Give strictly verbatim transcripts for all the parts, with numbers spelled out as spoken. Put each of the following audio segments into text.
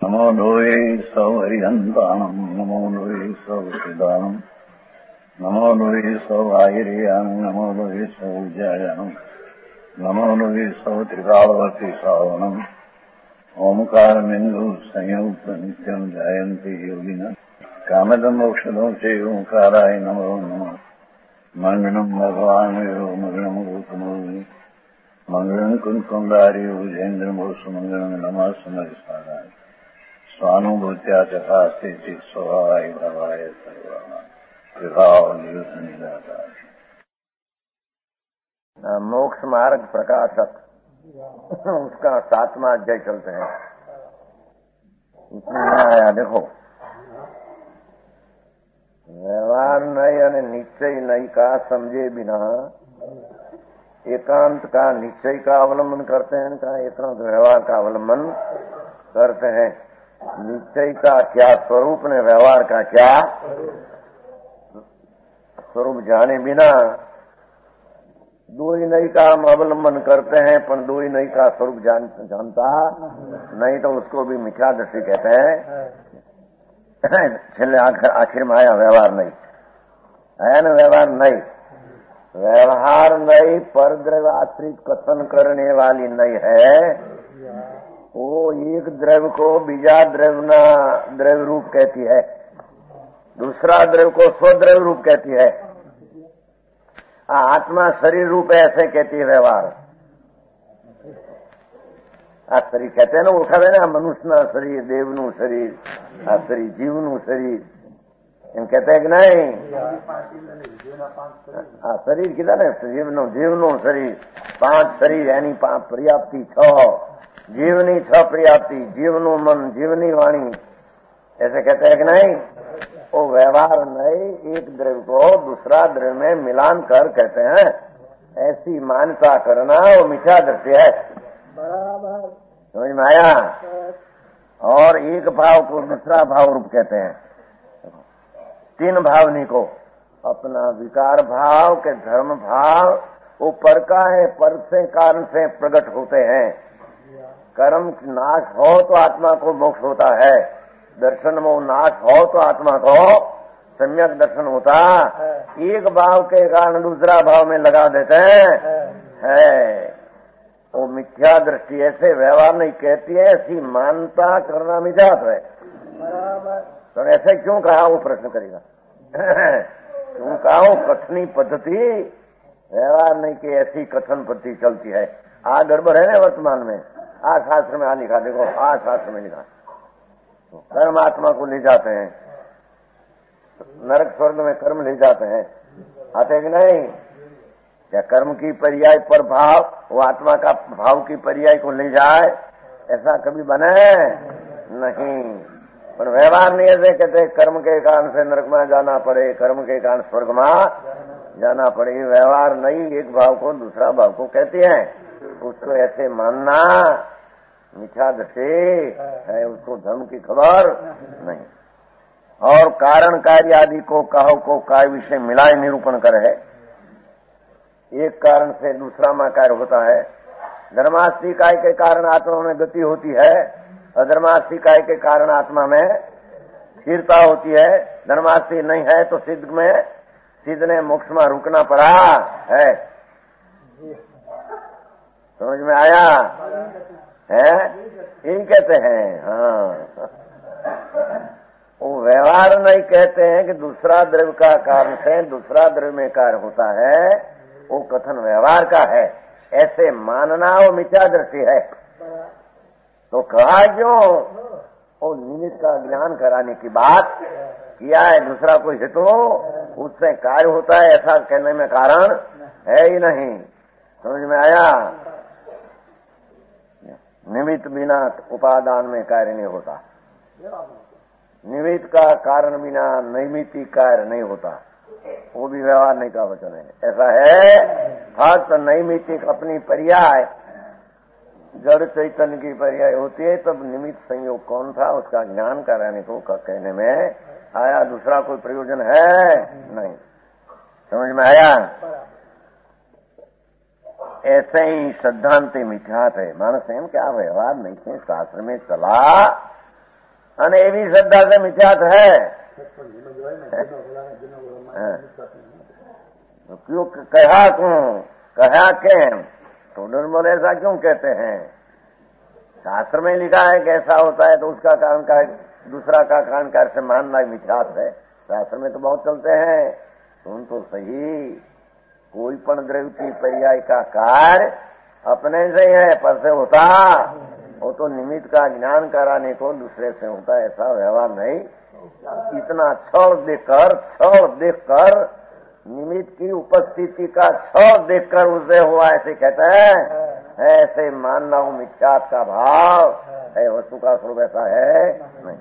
नमो लोये सौहरिहन्ताणम् नमो लोये सौहृदानम् नमो लोये सौभागिर्यानम् नमो लोये सौज्यायानम् नमो लोये सौत्रिकालवती सावनम् ओंकारमिन्दु संयुक्त नित्यम् जायन्ति योगिनः कामदम् मोक्षदम् च ओंकाराय नमो नमः मङ्गलम् भगवान् यो मङ्गलम् गौतमोऽयि मङ्गलम् कुन्कुण्डार्यो जयेन्द्रमोसुमङ्गलम् नमः समरिसाराय स्वानुभूत्या चकास्ते स्वभावाय भवाय सर्वाय मोक्ष मार्ग प्रकाशक उसका सातवां अध्याय चलते हैं। इसमें आया देखो, व्यवहार नहीं और निश्चय नहीं का समझे बिना एकांत का निश्चय का अवलंबन करते हैं, का एकांत व्यवहार का अवलंबन करते हैं। निश्चय का क्या स्वरूप ने व्यवहार का क्या स्वरूप जाने बिना दो ही नहीं का हम अवलंबन करते हैं, पर दो ही नहीं का स्वरूप जान, जानता नहीं तो उसको भी मिथ्या दृष्टि कहते हैं। छेले आखिर आखिर में आया व्यवहार नहीं है ना, व्यवहार नहीं व्यवहार नहीं पर द्रव्याश्रित कथन करने वाली नहीं है। वो एक द्रव्य को बीजा द्रव्य न द्रव्य रूप कहती है, दूसरा द्रव्य को स्वद्रव्य रूप कहती है। आत्मा शरीर रूप है ऐसे कहती है व्यवहार। आ शरीर कहते हैं ना, उठा ना मनुष्य ना शरीर, देवनु शरीर, आ शरीर जीवनु शरीर, इन कहते हैं कि नहीं? आ शरीर किधर है? जीवनो जीवनु शरीर, पांच शरीर यानी पांच पर्याप्ति छ जीवनी छ पर्याप्ति, जीवनु मन, जीवनी वाणी, ऐसे कहते हैं कि नहीं? वो व्यवहार नहीं, एक द्रव्य को दूसरा द्रव्य में मिलान कर कहते हैं। ऐसी मान्यता करना वो मिथ्या दृष्टि है। बराबर समझ में आया? और एक भाव को दूसरा भाव रूप कहते हैं। तीन भावनी को अपना विकार भाव के धर्म भाव वो पर का है, पर से कारण से प्रकट होते हैं। कर्म नाश हो तो आत्मा को मोक्ष होता है, दर्शन में नाश हो तो आत्मा को सम्यक दर्शन होता। एक भाव के कारण दूसरा भाव में लगा देते हैं है वो मिथ्या दृष्टि। ऐसे व्यवहार नहीं कहती है, ऐसी मानता करना मिथ्या है। तो ऐसे क्यों कहा वो प्रश्न करेगा। क्यों कहा वो कथनी पद्धति व्यवहार नहीं कि ऐसी कथन पद्धति चलती है। आ गड़बड़ है ना वर्तमान में। आ शास्त्र में आ लिखा, देखो आ शास्त्र में लिखा कर्म आत्मा को ले जाते हैं, नरक स्वर्ग में कर्म ले जाते हैं, आते कि नहीं? क्या कर्म की पर्याय पर भाव वो आत्मा का भाव की पर्याय को ले जाए, ऐसा कभी बने नहीं। पर व्यवहार नहीं ऐसे कहते कर्म के कारण से नरक में जाना पड़े, कर्म के कारण स्वर्ग में जाना पड़े। व्यवहार नहीं, एक भाव को दूसरा भाव को कहते हैं। उसको ऐसे मानना मिथ्या दृष्टि है, उसको धर्म की खबर नहीं। और कारण कार्य आदि को कहो को काय विषय मिलाए निरूपण करे। एक कारण से दूसरा में कार्य होता है। धर्मास्थि काय के कारण आत्मा में गति होती है, अधर्मास्थि काय के कारण आत्मा में स्थिरता होती है। धर्मास्थि नहीं है तो सिद्ध में सिद्ध ने मोक्ष में रुकना पड़ा है। समझ में आया है? यही कहते हैं। हाँ, वो व्यवहार नहीं कहते हैं कि दूसरा द्रव्य का कारण से दूसरा द्रव्य में कार्य होता है, वो कथन व्यवहार का है। ऐसे मानना वो मिथ्या दृष्टि है। तो कहा क्यों? वो निमित्त का ज्ञान कराने की बात किया है। दूसरा कोई हेतु उससे कार्य होता है ऐसा कहने में कारण है ही नहीं। समझ में आया? निमित्त बिना उपादान में कार्य नहीं होता, निमित्त का कारण बिना नैमित्तिक कार्य नहीं होता। वो भी व्यवहार नहीं का वचन है। ऐसा है फक्त नैमित्तिक अपनी पर्याय जड़ चैतन्य की पर्याय होती है, तब निमित्त संयोग कौन था उसका ज्ञान कराने को कहने में आया। दूसरा कोई प्रयोजन है नहीं। समझ में आया? ऐसे ही सिद्धांत मिथ्यात है। मानस एम क्या व्यवहार नहीं है, शास्त्र में चला અને એવી શ્રદ્ધા से મિથ્યાત है क्यों कहा क्यों कहा केम तो निर्मल ऐसा क्यों कहते हैं? शास्त्र में लिखा है कि ऐसा होता है तो उसका कारण का दूसरा का कारण कार्य से मानना मिथ्यात है। शास्त्र में तो बहुत चलते हैं। सुन तो सही, कोई पण द्रव्य की पर्याय का कार्य अपने से ही है, पर से होता वो तो निमित्त का ज्ञान कराने को दूसरे से होता है, ऐसा व्यवहार नहीं। इतना छल देखकर छल देखकर निमित्त की उपस्थिति का छल देखकर उसे हुआ ऐसे कहते हैं। ऐसे मानना हो मिथ्यात का भाव है, वस्तु का स्वरूप ऐसा है नहीं।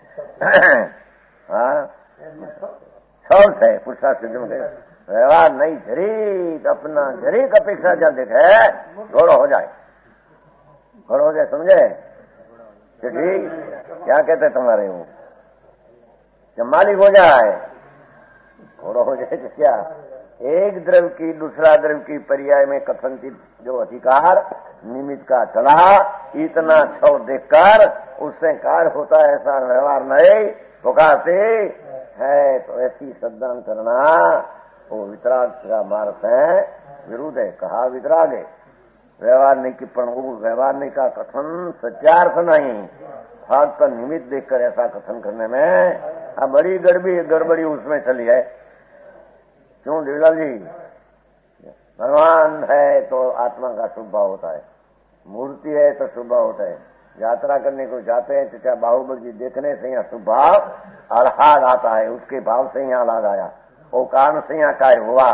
हाँ छल है पुरुषार्थ सिद्ध में व्यवहार नहीं। जरीक अपना जरीक अपेक्षा जब देखे घोड़ो हो जाए, घोड़ो हो जाए, समझे? ठीक क्या कहते तुम्हारे वो जब मालिक हो जाए घोड़ो हो जाए तो क्या? एक द्रव्य की दूसरा द्रव्य की पर्याय में कथनचित जो अधिकार निमित्त का चला, इतना छल देखकर उससे कार्य होता है ऐसा व्यवहार नहीं। पुकारते है तो ऐसी श्रद्धा करना वो वितराग का मार्ग है, विरुद्ध है। कहा वितराग है, व्यवहार नहीं की पण व्यवहार नहीं का कथन सत्यार्थ नहीं, फक्त निमित्त देखकर ऐसा कथन करने में अब बड़ी गड़बड़ी गड़बड़ी उसमें चली है। क्यों देवीलाल जी? भगवान है तो आत्मा का शुभ भाव होता है, मूर्ति है तो शुभ भाव होता है। यात्रा करने को जाते हैं तो क्या बाहुबली जी देखने से यहाँ शुभ भाव आह्लाद आता है, उसके भाव से यहाँ आह्लाद आया, वो कारण से यहाँ कार्य हुआ।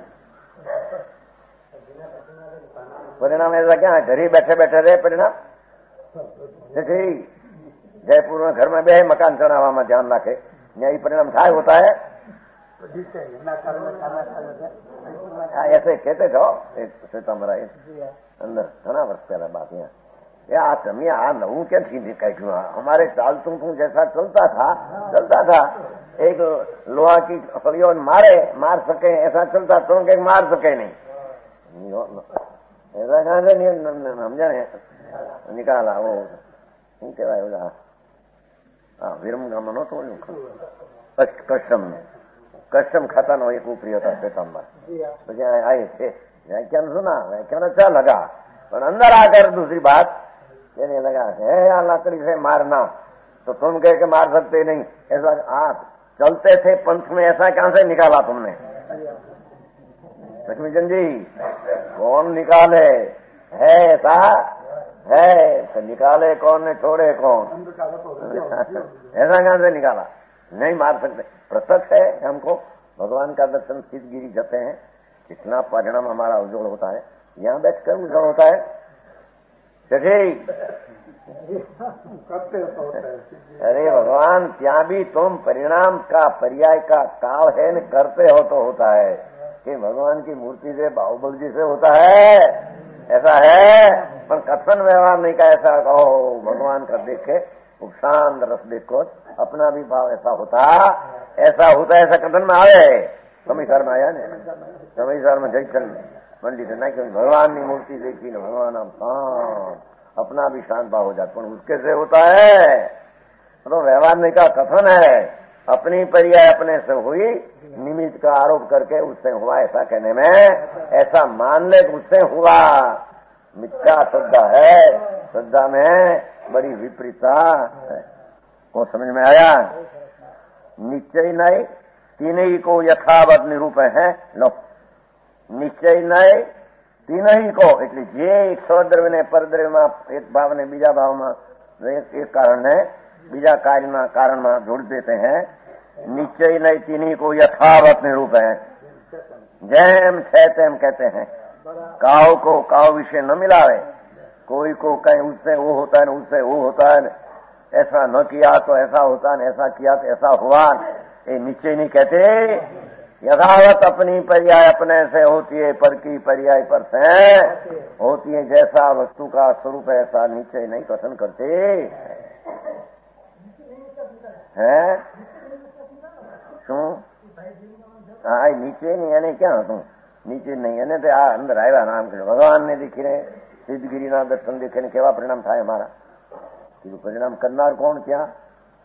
परिणाम ऐसा क्या है? घर ही बैठे बैठे रहे परिणाम ठीक। जयपुर में घर में बे मकान चढ़ावा में ध्यान रखे, यही परिणाम काय होता है। ऐसे कहते थे एक सीतामरा अंदर घना वर्ष पहले बात यहाँ या તમે આ નવું ક્યાંથી કાઢ્યું? हमारे चालतू तू जैसा चलता था चलता था, एक लोहा की फड़ियों मारे मार सके ऐसा चलता तो कि मार सके नहीं, ऐसा कहाँ से समझा निकाला वो શું કહેવાય ઓલા હા વિરમગામનો તો કસ્ટમ કસ્ટમ ખાતાનો એક ઉપરી હતા શ્વેતાંબર, પછી आए थे व्याख्यान सुना, व्याख्यान अच्छा लगा, पर अंदर आकर दूसरी बात कहने लगा है या लकड़ी से मारना तो तुम कह के मार सकते नहीं, ऐसा आप चलते थे पंथ में ऐसा कहां से निकाला तुमने? लक्ष्मीचंद जी कौन निकाले है ऐसा है तो निकाले कौन ने छोड़े कौन? ऐसा कहां से निकाला? नहीं मार सकते। प्रत्यक्ष है हमको भगवान का दर्शन सिद्धगिरी जाते हैं, कितना परिणाम हमारा उज्जवल होता है, यहाँ बैठकर उज्जवल होता है। अरे भगवान ત્યાં भी तुम परिणाम का पर्याय का काल है न करते हो तो होता है कि भगवान की मूर्ति से बाहुबल जी से होता है ऐसा है, पर कथन व्यवहार नहीं का ऐसा कहो भगवान का देखे शांत रस देखो अपना भी भाव ऐसा होता ऐसा होता ऐसा कथन में आवे समीसर में आया ने समीसर में जैसन पंडित ना कि भगवान की मूर्ति देखी न भगवान आप शांत अपना भी शांत भाव हो जाता, पर उसके से होता है तो व्यवहार नहीं का कथन है, अपनी पर्याय अपने से हुई निमित्त का आरोप करके उससे हुआ ऐसा कहने में ऐसा मान ले उससे हुआ मिथ्या श्रद्धा है, श्रद्धा में बड़ी विपरीतता है। को समझ में आया? निश्चय नहीं तीन ही को यथावत निरूप है लो निश्चय नहीं तीन ही को એટલે જે એક સ્વદ્રવ્ય ને પરદ્રવ્યમાં એક ભાવ ને બીજા ભાવમાં એક કારણ ને બીજા કાર્યના કારણમાં જોડી દેते हैं। निश्चय नहीं तीन ही को यथावत निरूप है, जैम है तैम कहते हैं। काव को काव विषय न मिलावे, कोई को कहीं उससे वो होता है उससे वो होता है, ऐसा न किया तो ऐसा होता है ऐसा किया तो ऐसा हुआ, ये निश्चय नहीं कहते। यथावत अपनी पर्याय अपने से होती है, पर की पर्याय पर से होती है, जैसा वस्तु का स्वरूप ऐसा निश्चय नहीं कथन करते हैं। શું હા નીચે નહીં એને ક્યાં હતું? નીચે નહીં એને તો આ અંદર આવ્યા નામ કર્યું ભગવાન ને દેખીને સિદ્ધગીરીના દર્શન દેખીને કેવા પરિણામ થાય અમારા? કીધું પરિણામ કરનાર કોણ? ક્યાં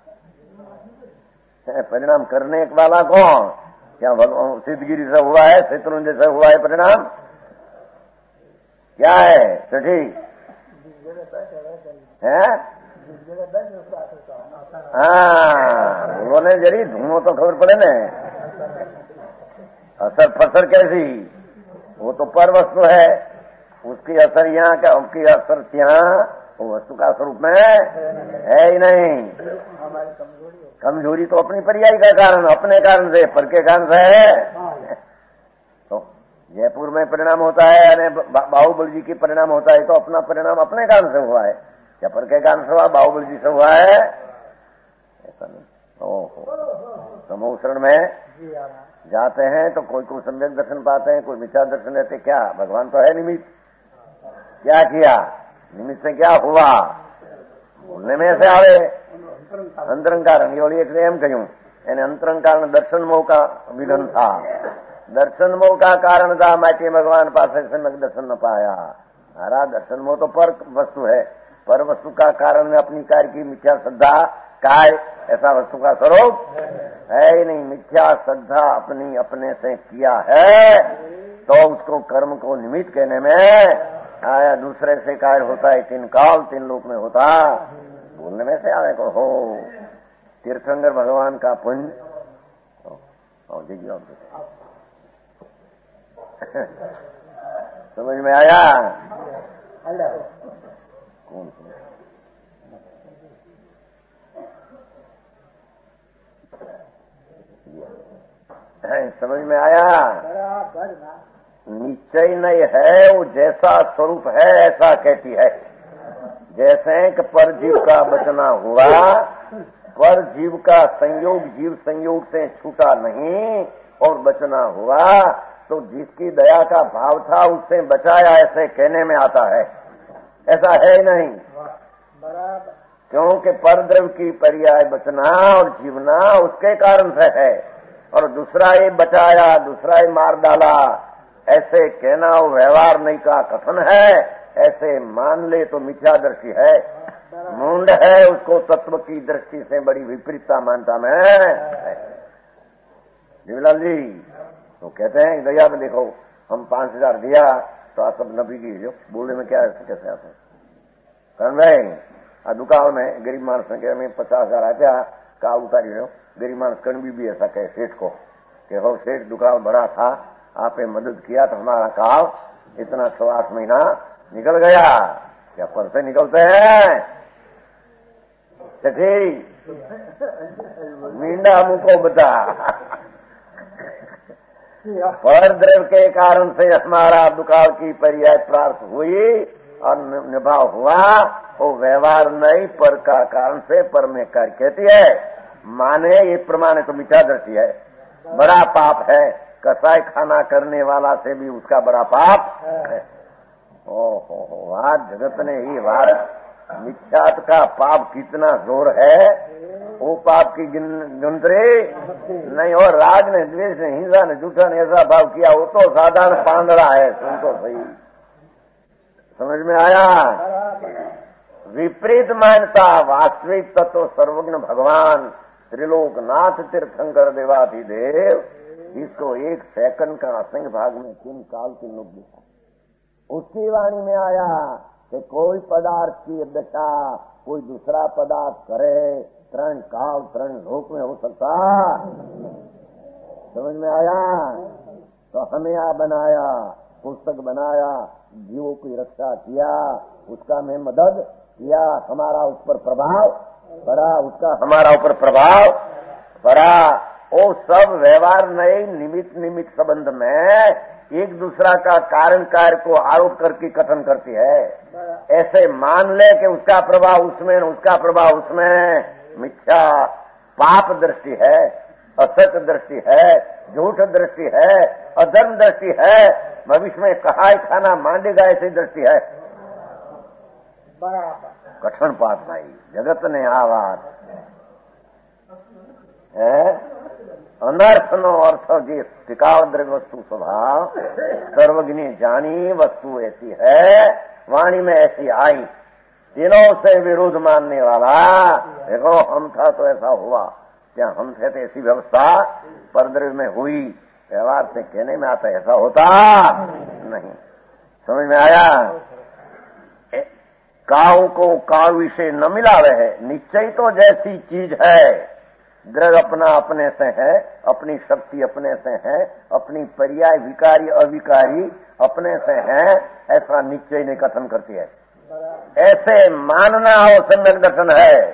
परिणाम करने वाला कौन? क्या भगवान सिद्धगिरी से हुआ है, शत्रुंजय से हुआ है परिणाम? क्या है? तो ठीक है। हाँ, बोले जरी धूमो तो खबर पड़े न, असर फसर कैसी? वो तो पर वस्तु है, उसकी असर यहाँ क्या, उसकी असर यहाँ वो वस्तु का स्वरूप में है ही नहीं। कमजोरी तो अपनी पर्याय का कारण, अपने कारण से, पर के कारण से है। तो जयपुर में परिणाम होता है, यानी बाहुबली जी की परिणाम होता है, तो अपना परिणाम अपने कारण से हुआ है या पर के कारण से हुआ? बाहुबली जी से हुआ है, ऐसा नहीं। ओहो, समूह शरण में जाते हैं तो कोई कोई सम्यक दर्शन पाते हैं, कोई मिथ्या दर्शन लेते। क्या भगवान तो है निमित्त? क्या किया निमित्त से? क्या हुआ? बोलने में ऐसे आवे अंतरंग कारण। ये एक एम कहूं, यानी अंतरंग कारण दर्शन मोह का विघन था। दर्शन मोह का कारण था माटी भगवान पास सम्यक दर्शन न पाया। हरा दर्शन मोह तो पर वस्तु है, पर वस्तु का कारण में अपनी कार्य की मिथ्या श्रद्धा काय, ऐसा वस्तु का स्वरूप है ही नहीं। मिथ्या श्रद्धा अपनी अपने से किया है तो उसको कर्म को निमित्त कहने में आया। दूसरे से कार्य होता है, तीन काल तीन लोक में होता, बोलने में से आवे को हो। तीर्थंकर भगवान का पुण्य समझ में आया? कौन समझ में आया? निश्चय नहीं है, वो जैसा स्वरूप है ऐसा कहती है। जैसे कि पर जीव का बचना हुआ, पर जीव का संयोग जीव संयोग से छूटा नहीं और बचना हुआ, तो जिसकी दया का भाव था उससे बचाया, ऐसे कहने में आता है। ऐसा है ही नहीं, क्योंकि परद्रव्य की पर्याय बचना और जीवना उसके कारण से है, और दूसरा ये बचाया दूसरा ये मार डाला, ऐसे कहना वो व्यवहार नहीं का कथन है। ऐसे मान ले तो मिथ्या दृष्टि है, मूंड है, उसको तत्व की दृष्टि से बड़ी विपरीतता मानता मैं। जीवलाल जी तो कहते हैं दया में देखो हम पांच हजार दिया तो आप सब नबी की जो बोलने में क्या है, कैसे आते हैं करण भाई? आ दुकान में गरीब मानस ने कहा मैं पचास हजार आया का उतारी लो। गरीब मानस कण भी, भी ऐसा कहे सेठ को कि हो सेठ दुकान बड़ा था, आपने मदद किया तो हमारा काल इतना सौ आठ महीना निकल गया। क्या परसे निकलते हैं? ठीक मींडा मुझको बता। पर द्रव्य के कारण से हमारा दुकाल की पर्याय प्राप्त हुई और निभाव हुआ, वो व्यवहार नहीं पर का कारण से पर में कार्य कहती है। माने ये प्रमाण तो मिथ्या दृष्टि है, बड़ा पाप है। कसाई खाना करने वाला से भी उसका बड़ा पाप है। ओहो हो, आज जगत ने ही बात मिथ्यात का पाप कितना जोर है, वो पाप की गिनती नहीं। और राग ने द्वेष ने हिंसा ने झूठा ने ऐसा भाव किया, वो तो साधारण पांदड़ा है। सुन तो सही, समझ में आया? विपरीत मानता वास्तविक तत्व सर्वज्ञ भगवान त्रिलोकनाथ तीर्थंकर देवाधिदेव, इसको एक सेकंड का असंख्य भाग में तीन काल तीन लोग देखा। उसकी वाणी में आया कि कोई पदार्थ की दशा कोई दूसरा पदार्थ करे, त्रण काल त्रण लोक में हो सकता। समझ में आया? तो हमें आ बनाया, पुस्तक बनाया, जीवों की रक्षा किया, उसका में मदद किया, हमारा उस पर प्रभाव पड़ा, उसका हमारा ऊपर प्रभाव पड़ा। वो सब व्यवहार नहीं, निमित्त निमित्त संबंध में एक दूसरा का कारण कार्य को आरोप करके कथन करती है। ऐसे मान ले कि उसका प्रभाव उसमें, उसका प्रभाव उसमें। मिथ्या पाप दृष्टि है, असत दृष्टि है, झूठ दृष्टि है, अधर्म दृष्टि है। भविष्य में कहा खाना मांडेगा ऐसी दृष्टि है। कठिन पाप भाई, जगत ने आवाज अनर्थ नो अर्थ जी टिकाव द्रव्य वस्तु स्वभाव सर्वज्ञ जानी वस्तु ऐसी है, वाणी में ऐसी आई। तीनों से विरोध मानने वाला, देखो हम था तो ऐसा हुआ, क्या हमसे तो ऐसी व्यवस्था परद्रव्य में हुई, व्यवहार से कहने में आता ऐसा होता नहीं। समझ में आया? काऊ को काऊ से न मिलावे है, निश्चय तो जैसी चीज है, द्रव्य अपना अपने से है, अपनी शक्ति अपने से है, अपनी पर्याय विकारी अविकारी अपने से है, ऐसा निश्चय ने कथन करती है। ऐसे मानना हो सम्यक दर्शन है।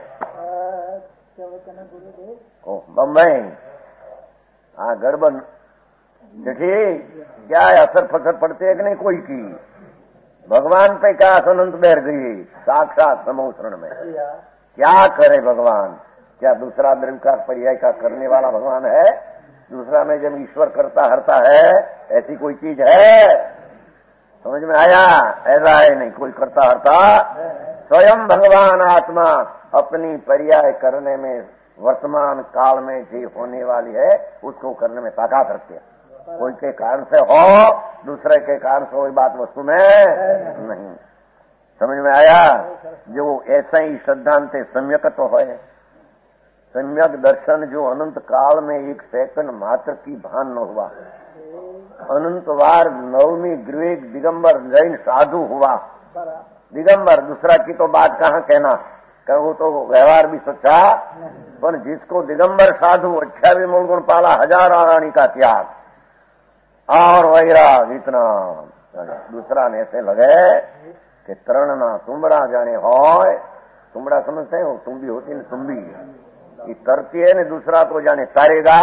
ओ बम्बई हाँ गड़बड़ चिट्ठी क्या है, असर फसर पड़ते है कि नहीं कोई की? भगवान पे क्या अनंत बहर गई साक्षात समोसरण में। क्या करे भगवान? क्या दूसरा द्रव्य का पर्याय का करने वाला भगवान है? दूसरा में जब ईश्वर करता हरता है, ऐसी कोई चीज है? समझ में आया? ऐसा है नहीं, कोई करता हरता स्वयं भगवान आत्मा अपनी पर्याय करने में वर्तमान काल में जो होने वाली है उसको करने में ताकत रखती है। कोई के कारण से हो, दूसरे के कारण से कोई बात वस्तु में नहीं। समझ में आया? जो ऐसा ही सिद्धांत सम्यक तो है, सम्यक दर्शन जो अनंत काल में एक सेकंड मात्र की भान न हुआ, अनंत बार नवमी ग्रीक दिगंबर जैन साधु हुआ। दिगंबर दूसरा की तो बात कहाँ कहना, कर वो तो व्यवहार भी सच्चा, पर जिसको दिगंबर साधु अठावी मूल गुण पाला, हजार आरानी का त्याग और वैराग इतना, दूसरा ने ऐसे लगे कि तरणना तुमड़ा जाने होय, तुमड़ा समझते हो, तुम भी होती न तुम भी, ये तरती है न दूसरा को जाने तारेगा,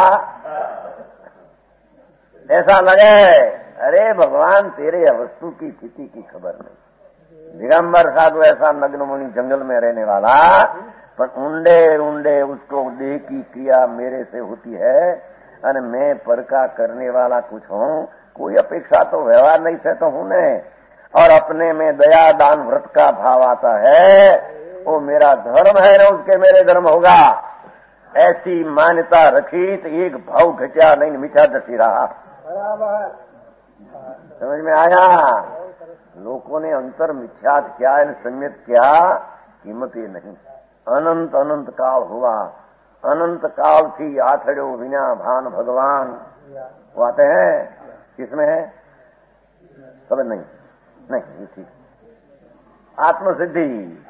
ऐसा लगे अरे भगवान तेरे वस्तु की स्थिति की खबर नहीं। दिगंबर साधु ऐसा नग्न मुनि जंगल में रहने वाला, पर ऊंडे ऊंडे उसको देह की क्रिया मेरे से होती है, और मैं पर का करने वाला कुछ हूँ, कोई अपेक्षा तो व्यवहार नहीं से तो हूँ नहीं, और अपने में दया दान व्रत का भाव आता है, वो मेरा धर्म है ना, उसके मेरे धर्म होगा। ऐसी मान्यता रखी तो एक भाव घटिया नहीं मिठा दसी रहा। समझ में आया? लोगों ने अंतर मिथ्यात क्या है, सम्यक क्या, कीमत ये नहीं। अनंत अनंत काल हुआ, अनंत काल थी आठड़ो विना भान भगवान, वो आते हैं किसमें है? सब नहीं नहीं ठीक आत्मसिद्धि।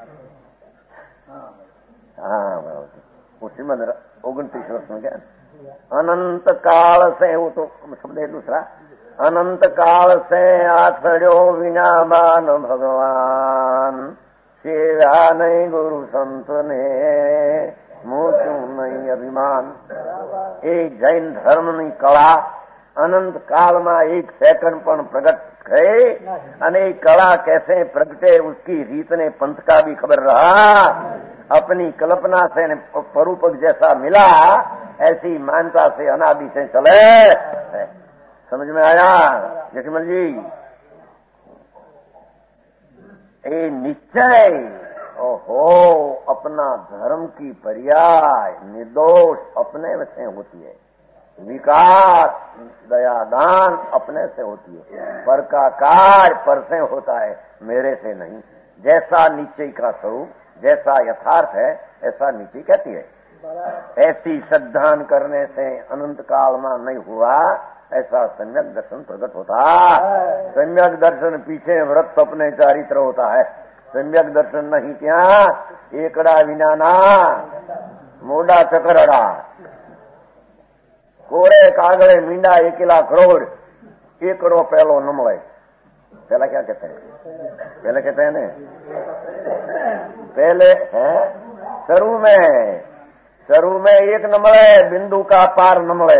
हाँ उसी में ओगनतीस वर्ष में क्या अनंत काल से, वो तो शब्द है दूसरा, अनंत काल से आठड़ो विना भान भगवान, सेवा नहीं गुरु संत ने मोचू नहीं अभिमान। एक जैन धर्म ની કળા अनंत काल में एक सेकंड पण प्रगट गए, अनेक कला कैसे प्रगटे उसकी रीत ने पंथ का भी खबर रहा। अपनी कल्पना से परूपक जैसा मिला, ऐसी मान्यता से अनादि से चले। समझ में आया जटमल जी? ये निश्चय ओहो अपना धर्म की पर्याय निर्दोष अपने में से होती है, विकास दयादान अपने से होती है, पर का कार्य पर से होता है, मेरे से नहीं। जैसा निश्चय का स्वरूप, जैसा यथार्थ है, ऐसा निश्चय कहती है। ऐसी श्रद्धान करने से अनंत काल में नहीं हुआ, ऐसा सम्यक दर्शन प्रकट होता। सम्यक दर्शन पीछे व्रत अपने चारित्र होता है, सम्यक दर्शन नहीं क्या एकड़ा विनाना मोड़ा चकरड़ा, कोरे कागड़े मींडा एकेला करोड़, एकड़ो पहलो न મળે। पहला क्या कहते हैं? पहले कहते हैं ना, पहले है शुरू में, शुरू में एक न મળે, बिंदु का पार न મળે,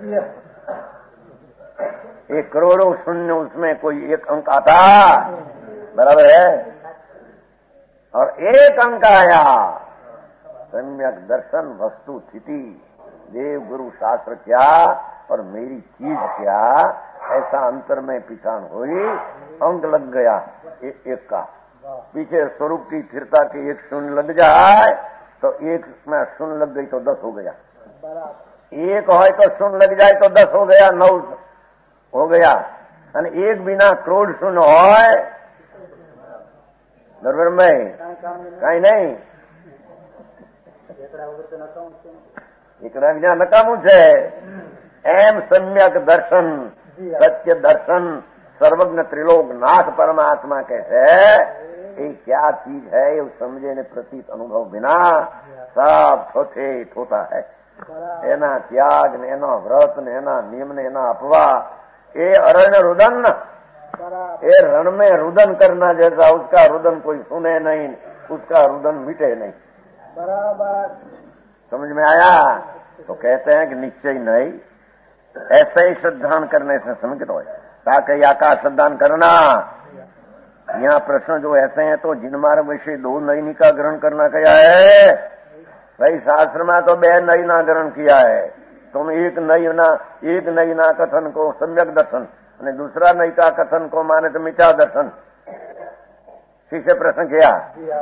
एक करोड़ों शून्य उसमें कोई एक अंक आता, बराबर है, और एक अंक आया सम्यक दर्शन वस्तु स्थिति देव गुरु शास्त्र क्या और मेरी चीज क्या, ऐसा अंतर में पिछाण हुई, अंक लग गया ए, एक का। पीछे स्वरूप की स्थिरता के एक शून्य लग जाए तो एक में शून्य लग गई तो दस हो गया, एक हो तो शून्य लग जाए तो दस हो गया, नौ हो गया, और एक बिना करोड़ शून्य हो बराबर में कहीं नहीं। એકડા વિના નકામું છે. એમ સમ્યક દર્શન, સત્ય દર્શન, સર્વજ્ઞ ત્રિલોક નાથ પરમાત્મા કે છે એ ક્યા ચીજ है ये समझे ने प्रतीत अनुभव बिना सब थोथे थोता है. एना त्याग ने एना व्रत ने एना नियम ने एना अपवा ये अरण्य रुदन ये रण में रुदन करना जैसा उसका रुदन कोई सुने नहीं, उसका रुदन मिटे नहीं. बराबर समझ में आया. तो कहते हैं कि निश्चय नहीं, ऐसे ही श्रद्धान करने से समझ हो ताकि आकाश श्रद्धान करना. यहाँ प्रश्न जो ऐसे हैं तो जिन मार्ग विषय दो नई का ग्रहण करना क्या है भाई. शास्त्र में तो बे नई ना ग्रहण किया है. तुम एक नई ना एक नई ना कथन को सम्यक दर्शन और दूसरा नई का कथन को माने तो मिथ्या दर्शन. किसे प्रश्न किया?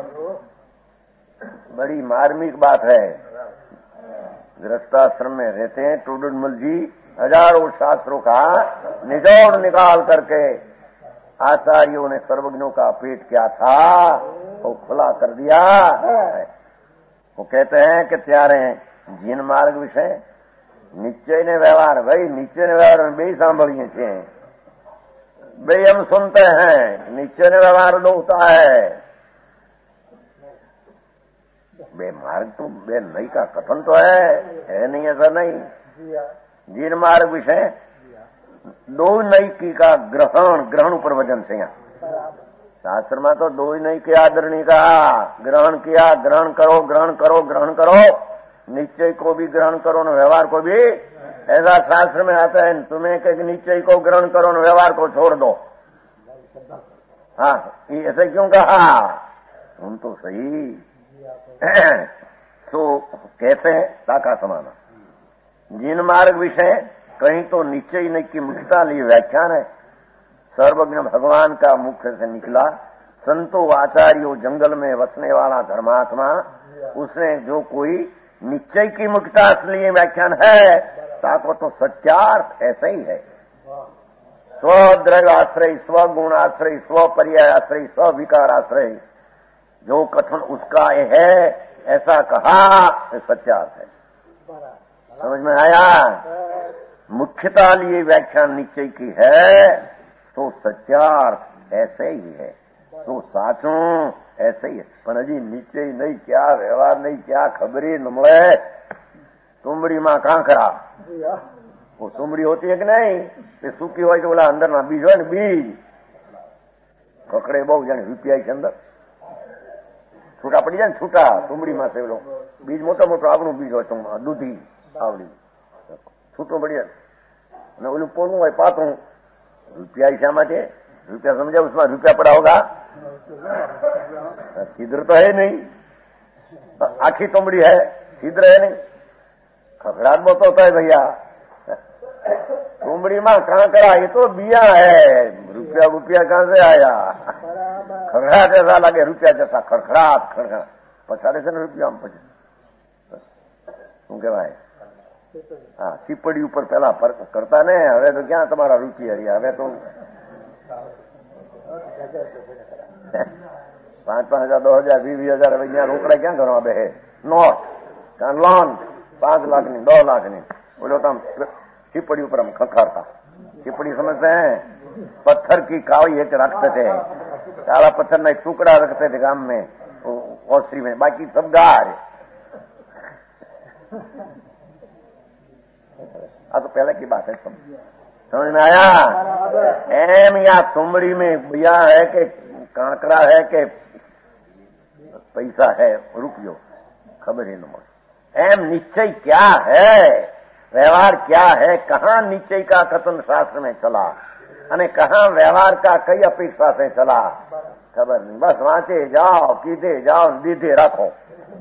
बड़ी मार्मिक बात है. गृहस्थाश्रम में रहते हैं टूडनमल जी, हजारों शास्त्रों का निचोड़ निकाल करके आचार्यों ने सर्वज्ञों का पेट क्या था वो खुला कर दिया. वो कहते हैं कि त्यारे जीन मार्ग विषय निश्चय ने व्यवहार. भाई निश्चय ने व्यवहार में बे सांभळीए छे, बे हम सुनते हैं. निश्चय ने व्यवहार दो होता है. बे मार्ग तो बे नई का कथन तो है, है नहीं ऐसा नहीं. जीन मार्ग विषय दो नई की का ग्रहण ग्रहण ऊपर वजन से यहाँ शास्त्र में तो दो ही नई के आदरणी का ग्रहण किया. ग्रहण करो ग्रहण करो ग्रहण करो, निश्चय को भी ग्रहण करो न व्यवहार को भी. ऐसा शास्त्र में आता है तुम्हें कि निश्चय को ग्रहण करो न व्यवहार को छोड़ दो. हाँ ऐसे क्यों कहा? तुम तो सही. तो कैसे ताका समाना जिन मार्ग विषय कहीं तो निश्चय नहीं की मुख्यता लिए व्याख्यान है. सर्वज्ञ भगवान का मुख से निकला. संतो आचार्यों जंगल में बसने वाला धर्मात्मा उसने जो कोई निश्चय की मुख्यता लिए व्याख्यान है ताको तो सत्यार्थ ऐसे ही है. स्वद्रव्य आश्रय, स्वगुण आश्रय, स्व पर्याय आश्रय, स्व विकार आश्रय जो कथन उसका ये है ऐसा कहा ये सत्यार्थ है. समझ में आया? मुख्यता लिए व्याख्यान निश्चय की है तो सत्यार्थ ऐसे ही है. तो साचू ऐसे ही है. पण हजी निश्चय नहीं क्या व्यवहार नहीं क्या खबरी न મળે. तुमड़ी में कांकरा वो तुमड़ी होती है कि नहीं? ये सूकी हो तो बोला अंदर ना बीज हो बीज ककड़े बहु जाने रुपया के अंदर छूटा पड़ी जाए छूटा तुमड़ी में से बीज मोटा मोटा आपनु बीज हो तुम दूधी आवड़ी छूटो पड़ी जाए ओलू पोनू हो पातू रुपया शा माटे रुपया समझा उसमें रुपया पड़ा होगा. छिद्र तो है नहीं, आखी तुमड़ी है छिद्र है नहीं. खखड़ाट बहुत होता है भैया. तुमड़ी में कहाँ करा ये तो बिया है. रुपया रुपया कहाँ से आया? खखड़ाट ऐसा लगे रुपया जैसा खड़खड़ाट खड़खड़ा पचाड़े से रुपया શું કહેવાય? હા સીપડી ઉપર પેલા કરતા ને હવે તો ક્યાં તમારા રૂપિયા રહ્યા. હવે તો પાંચ પાંચ હજાર દસ હજાર વીસ વીસ હજાર હવે ત્યાં રોકડા ક્યાં કરવા બે નોટ લોન પાંચ લાખ ની દસ લાખ ની બોલો તો સીપડી ઉપર हम खखड़ता. સીપડી समझते हैं? पत्थर की कावड़ी एक रखते थे, काला पत्थर में टुकड़ा रखते थे गांव में औसरी में, बाकी सब गार. आ तो पहले की बात है. सब समझ में आया? एम या तुमड़ी में बिया है कि कांकड़ा है कि पैसा है रुपयो खबर ही न મળે. एम निश्चय क्या है, व्यवहार क्या है, कहाँ निश्चय का कथन शास्त्र में चला अने कहाँ व्यवहार का कई अपेक्षा से चला खबर नहीं. बस वांचे जाओ कीधे जाओ दीधे रखो.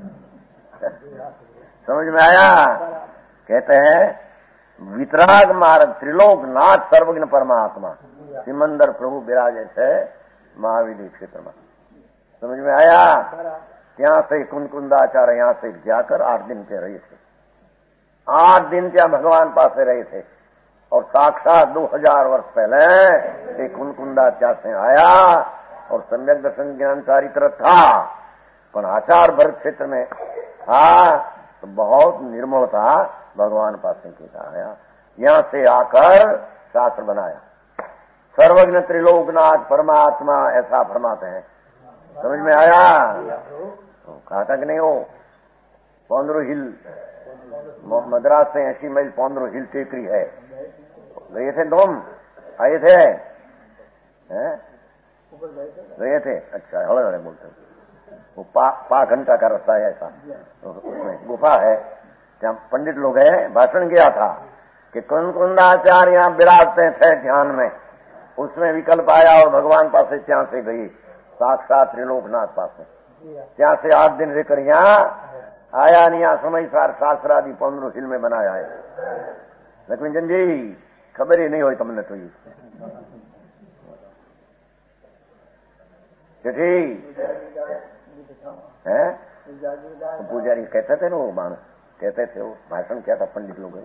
समझ में आया? कहते हैं वितराग मार्ग त्रिलोक नाथ सर्वज्ञ परमात्मा सिमंदर प्रभु विराजे છે महावीर क्षेत्र में. समझ में आया? ત્યાં से कुंदकुंदाचार्य यहाँ से जाकर आठ दिन के रहे थे. आठ दिन ત્યાં भगवान पासे रहे थे और साक्षात दो हजार वर्ष पहले एक कुंदकुंदाचार्य से आया और सम्यक दर्शन ज्ञान चारित्र था. पर आचार भरत क्षेत्र में हाँ तो बहुत निर्मल था, भगवान पास से आया, यहां से आकर शास्त्र बनाया। सर्वज्ञ त्रिलोकनाथ परमात्मा ऐसा फरमाते हैं। समझ में आया? कहा था कि नहीं? हो पौंद्रो हिल, मद्रास से अस्सी मील पौंद्रो हिल टेकरी है, गए थे तुम? आए थे? हैं? गए थे? अच्छा, हड़े हड़े बोलते। वो पा, पा घंटा का रास्ता है ऐसा, उसमें गुफा है, जहाँ पंडित लोग हैं। भाषण किया था कि कुंकुंदाचार्य यहाँ विराजते थे ध्यान में, उसमें विकल्प आया और भगवान पास से ત્યાં से गई, साक्षात त्रिलोकनाथ पास से। ત્યાં से आठ दिन रहकर यहाँ आया, नहीं यहाँ समय सार शास्त्र आदि पंद्रह हिल में बनाया है। लक्ष्मीचंद जी खबर ही नहीं हुई तुमने तो ये चिट्ठी है? तो पुजारी कहते थे ना, वो मानस कहते थे, वो भाषण किया था पंडित लोग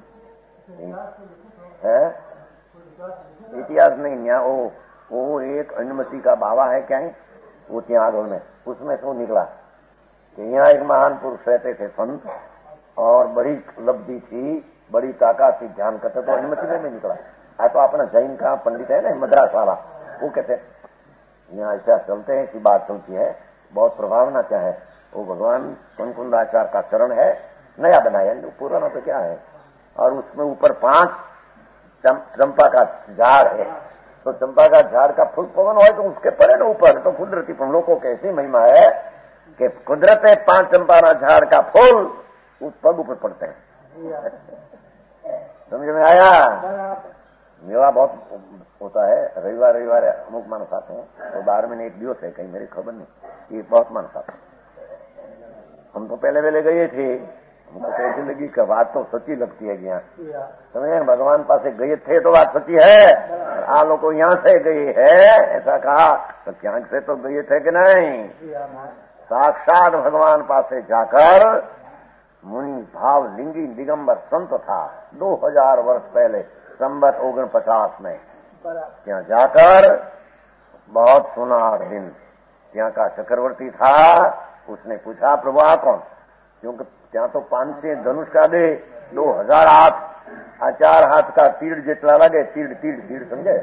है। इतिहास नहीं, यहाँ वो वो एक अनुमति का बाबा है क्या है वो ત્યાં આગળ में, उसमें से निकला कि यहाँ एक महान पुरुष रहते थे संत, और बड़ी लब्धि थी, बड़ी ताकत थी, ध्यान करते, तो अनुमति में, में निकला। आ तो अपना जैन का पंडित है ना, मद्रास वाला, वो कहते यहाँ ऐसा चलते हैं कि बात चलती है, बहुत प्रभावना क्या है, वो भगवान कुंकुंदाचार्य का चरण है, नया बनाया, पुराना तो क्या है। और उसमें ऊपर पांच चंपा का झाड़ है, तो चंपा का झाड़ का फूल पवन हो तो उसके पड़े ना ऊपर, तो कुदरती हम लोगों को ऐसी महिमा है कि कुदरत है, पांच चंपा झाड़ का फूल उस पग ऊपर पड़ते हैं। समझ में आया? मेला बहुत होता है, रविवार रविवार अमुक मानस आते हैं, तो बारह महीने एक दिवस है कहीं, मेरी खबर नहीं, ये बहुत मानस आते हैं। हम तो पहले पहले गए थे, हमको तो जिंदगी का बात तो सच्ची लगती है। यहाँ समझे, भगवान पास गए थे तो बात सच्ची है, आ लोग यहाँ से गए है ऐसा कहा, तो क्या से तो गए थे कि नहीं? साक्षात भगवान पास जाकर मुनि भाव लिंगी दिगंबर संत था, दो हजार वर्ष पहले संबत ओगन पचास में यहाँ जाकर बहुत सुनार दिन, यहाँ का चक्रवर्ती था, उसने पूछा प्रभु आप कौन? क्योंकि ત્યાં तो पांच से धनुष का दे, दो हजार हाथ, आ चार हाथ का तीड़ जितना लगे, तीड़ तीड़ तीड़ समझे,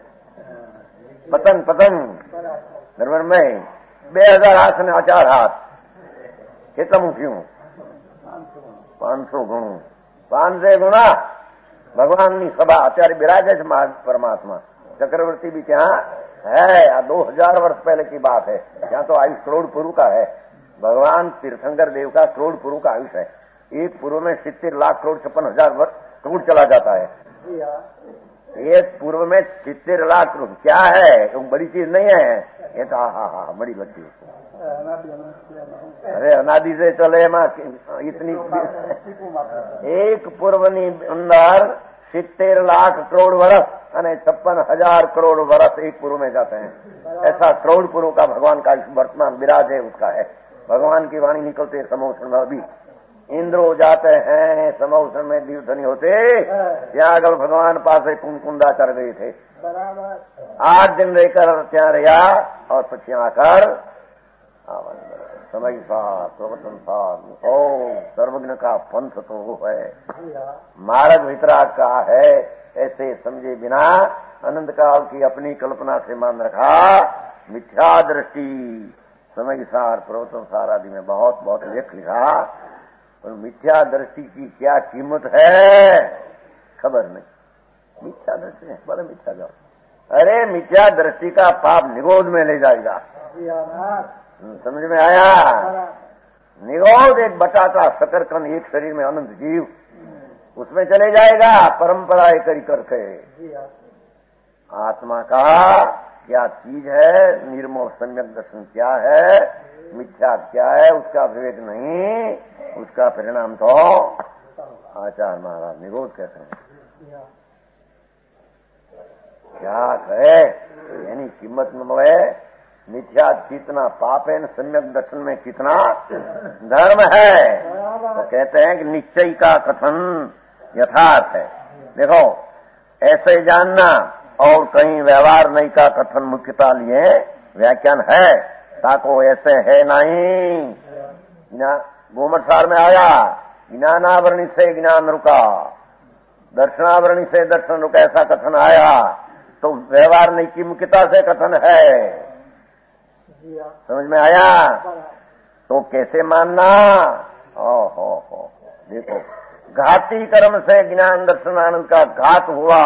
पतंग पतंग बराबर में बे हजार हाथ ने चार हाथ કેટલા મૂક્યું? પાંચસો ગણું, પાંચસો ગુણા ભગવાનની સભા અત્યારે બિરાજે છે પરમાત્मा, चक्रवर्ती भी ત્યાં है। दो हजार वर्ष पहले की बात है, यहाँ तो आयुष करोड़ पुरु का है, भगवान तीर्थंकर देव का करोड़ पुरु का आयुष है। एक पूर्व में सितर लाख करोड़ छप्पन हजार वर्ष करोड़ चला जाता है, एक पूर्व में सितर लाख करोड़ क्या है, तो बड़ी चीज नहीं है ये तो। हाँ हाँ हाँ बड़ी लगती है, अरे अनादि से चले इतनी एक पूर्वनी अंदर सितर लाख करोड़ वर्ष અને छप्पन हजार करोड़ वर्ष एक पूर्व में जाते हैं। ऐसा करोड़ पूर्व का भगवान का वर्तमान विराज है, उसका है। भगवान की वाणी निकलते समोषण में अभी इंद्रो जाते हैं, समोषण में दीर्घनी होते, ત્યાં આગળ भगवान पास कुंकुंदाचार्य गए थे, आठ दिन रहकर ત્યાં રહ્યા और પછી आकर समय सार प्रवचन सार ओ सर्वज्ञ का पंथ तो वो है, मार्ग वितराग का है, ऐसे समझे बिना अनंत काल की अपनी कल्पना से मान रखा मिथ्या दृष्टि। समय सार प्रवचन सार आदि में बहुत बहुत लेख लिखा, और मिथ्या दृष्टि की क्या कीमत है खबर नहीं। मिथ्या दृष्टि है, बड़े मिथ्या जाओ, अरे मिथ्या दृष्टि का पाप निगोद में ले जाएगा। समझ में आया? निगोद एक बटाटा शकरकंद एक शरीर में अनंत जीव, उसमें चले जाएगा परंपरा करी करके। आत्मा का क्या चीज है, निर्मोह सम्यक दर्शन क्या है, मिथ्या क्या है, उसका विवेक नहीं, उसका परिणाम तो आचार्य महाराज निगोद कहते हैं। क्या कहे यानी कीमत में बोले, मिथ्या कितना पाप है, सम्यक दर्शन में कितना धर्म है। तो कहते हैं कि निश्चय का कथन यथार्थ है। देखो ऐसे जानना और कहीं व्यवहार नहीं का कथन मुख्यता लिए व्याख्यान है, ताको ऐसे है नहीं। गोमटसार में आया ज्ञानावरणी से ज्ञान रुका, दर्शनावरणी से दर्शन रुका, ऐसा कथन आया तो व्यवहार नहीं की मुख्यता से कथन है। समझ में आया? तो कैसे मानना? ओ हो हो देखो, घाती कर्म से ज्ञान दर्शन आनंद का घात हुआ,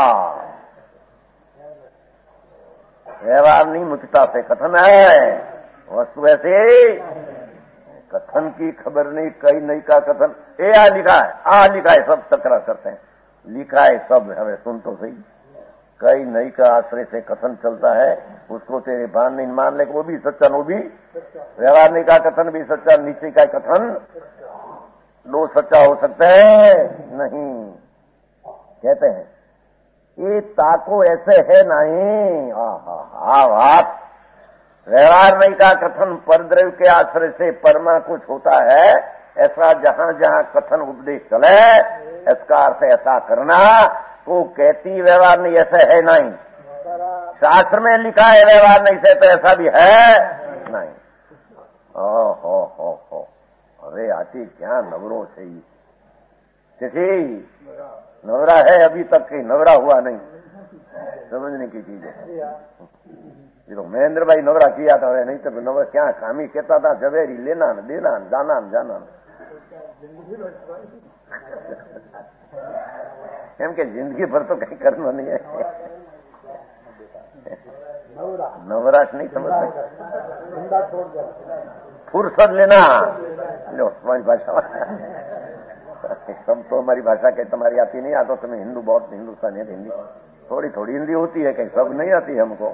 व्यवहार नहीं मुख्यता से कथन है। वस्तु ऐसे कथन की खबर नहीं, कई नहीं का कथन, ए आ लिखा है, आ लिखा है, सब तकरार करते हैं, लिखा है सब, हमें सुन तो सही। कई नई का आश्रय से कथन चलता है, उसको तेरे भान नहीं मान ले, वो भी सच्चा, वो भी व्यवहार नहीं का कथन भी सच्चा, नीचे का कथन दो सच्चा हो सकते हैं नहीं। कहते हैं ये ताको ऐसे है नहीं, हाँ बात, व्यवहार नहीं का कथन परद्रव्य के आश्रय से परमा कुछ होता है, ऐसा जहां जहां कथन उपदेश चले, इसका अर्थ ऐसा करना तो कहती व्यवहार नहीं ऐसे है नहीं, शास्त्र में लिखा है व्यवहार नहीं से तो ऐसा भी है नहीं। ओ हो हो हो, अरे आती क्या नवरो से ही तिथि नवरा है, अभी तक कहीं नवरा हुआ नहीं, समझने की चीज है। तो महेंद्र भाई नवरा किया था, नहीं तो नवरा क्या खामी कहता था, जवेरी लेना न देना न जाना न जाना एम के जिंदगी भर तो कहीं करना नहीं है, नवराश नहीं समझते, फुर्सत लेना लो तुम्हारी भाषा सब तो हमारी भाषा के तुम्हारी आती नहीं, आ तो तुम्हें हिंदू बहुत हिंदुस्तानी है, हिंदी थोड़ी थोड़ी हिंदी होती है, कहीं सब नहीं आती हमको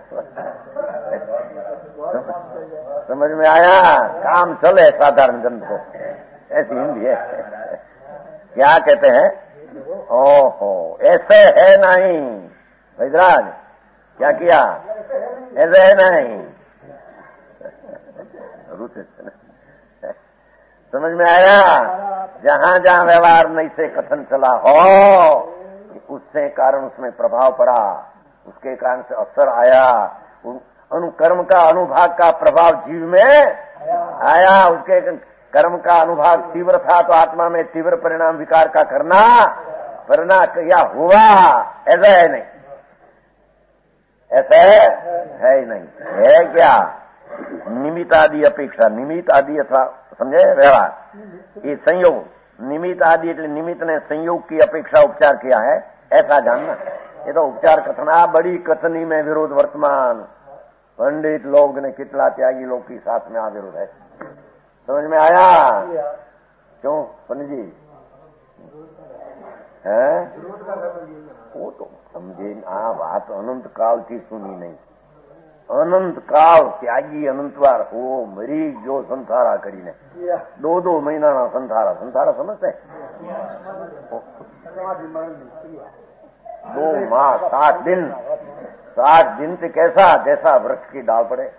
समझ में आया? काम चले साधारण जन को, ऐसी हिंदी है। क्या कहते हैं? ओहो ऐसे है नहीं वैदराज, क्या किया? ऐसे है नहीं, समझ में आया? जहां जहां व्यवहार नहीं से कथन चला हो, उससे कारण उसमें प्रभाव पड़ा, उसके कारण से असर आया, अनुकर्म का अनुभाग का प्रभाव जीव में आया, उसके कर्म का अनुभाग तीव्र था तो आत्मा में तीव्र परिणाम विकार का करना परिणाम क्या हुआ, ऐसा है नहीं, ऐसा है ही नहीं, है क्या? निमित्त आदि अपेक्षा, निमित्त आदि अथवा समझे व्यवहार, ये संयोग, निमित्त आदि એટલે निमित्त ने संयोग की अपेक्षा उपचार किया है, ऐसा जानना। ये तो उपचार कथना बड़ी कथनी में विरोध वर्तमान, पंडित लोग ने कितना त्यागी लोग की साथ में आ विरोध है, समझ में आया? क्यों पंडित जी है? वो तो समझे आ बात अनंत काल की सुनी नहीं, अनंत काल त्यागी अनंतवार हो मरी जो संसारा કરીને दो दो महीना ना संसारा, संसारा समझते दो माह सात दिन, सात दिन से कैसा जैसा वृक्ष की डाल पड़े,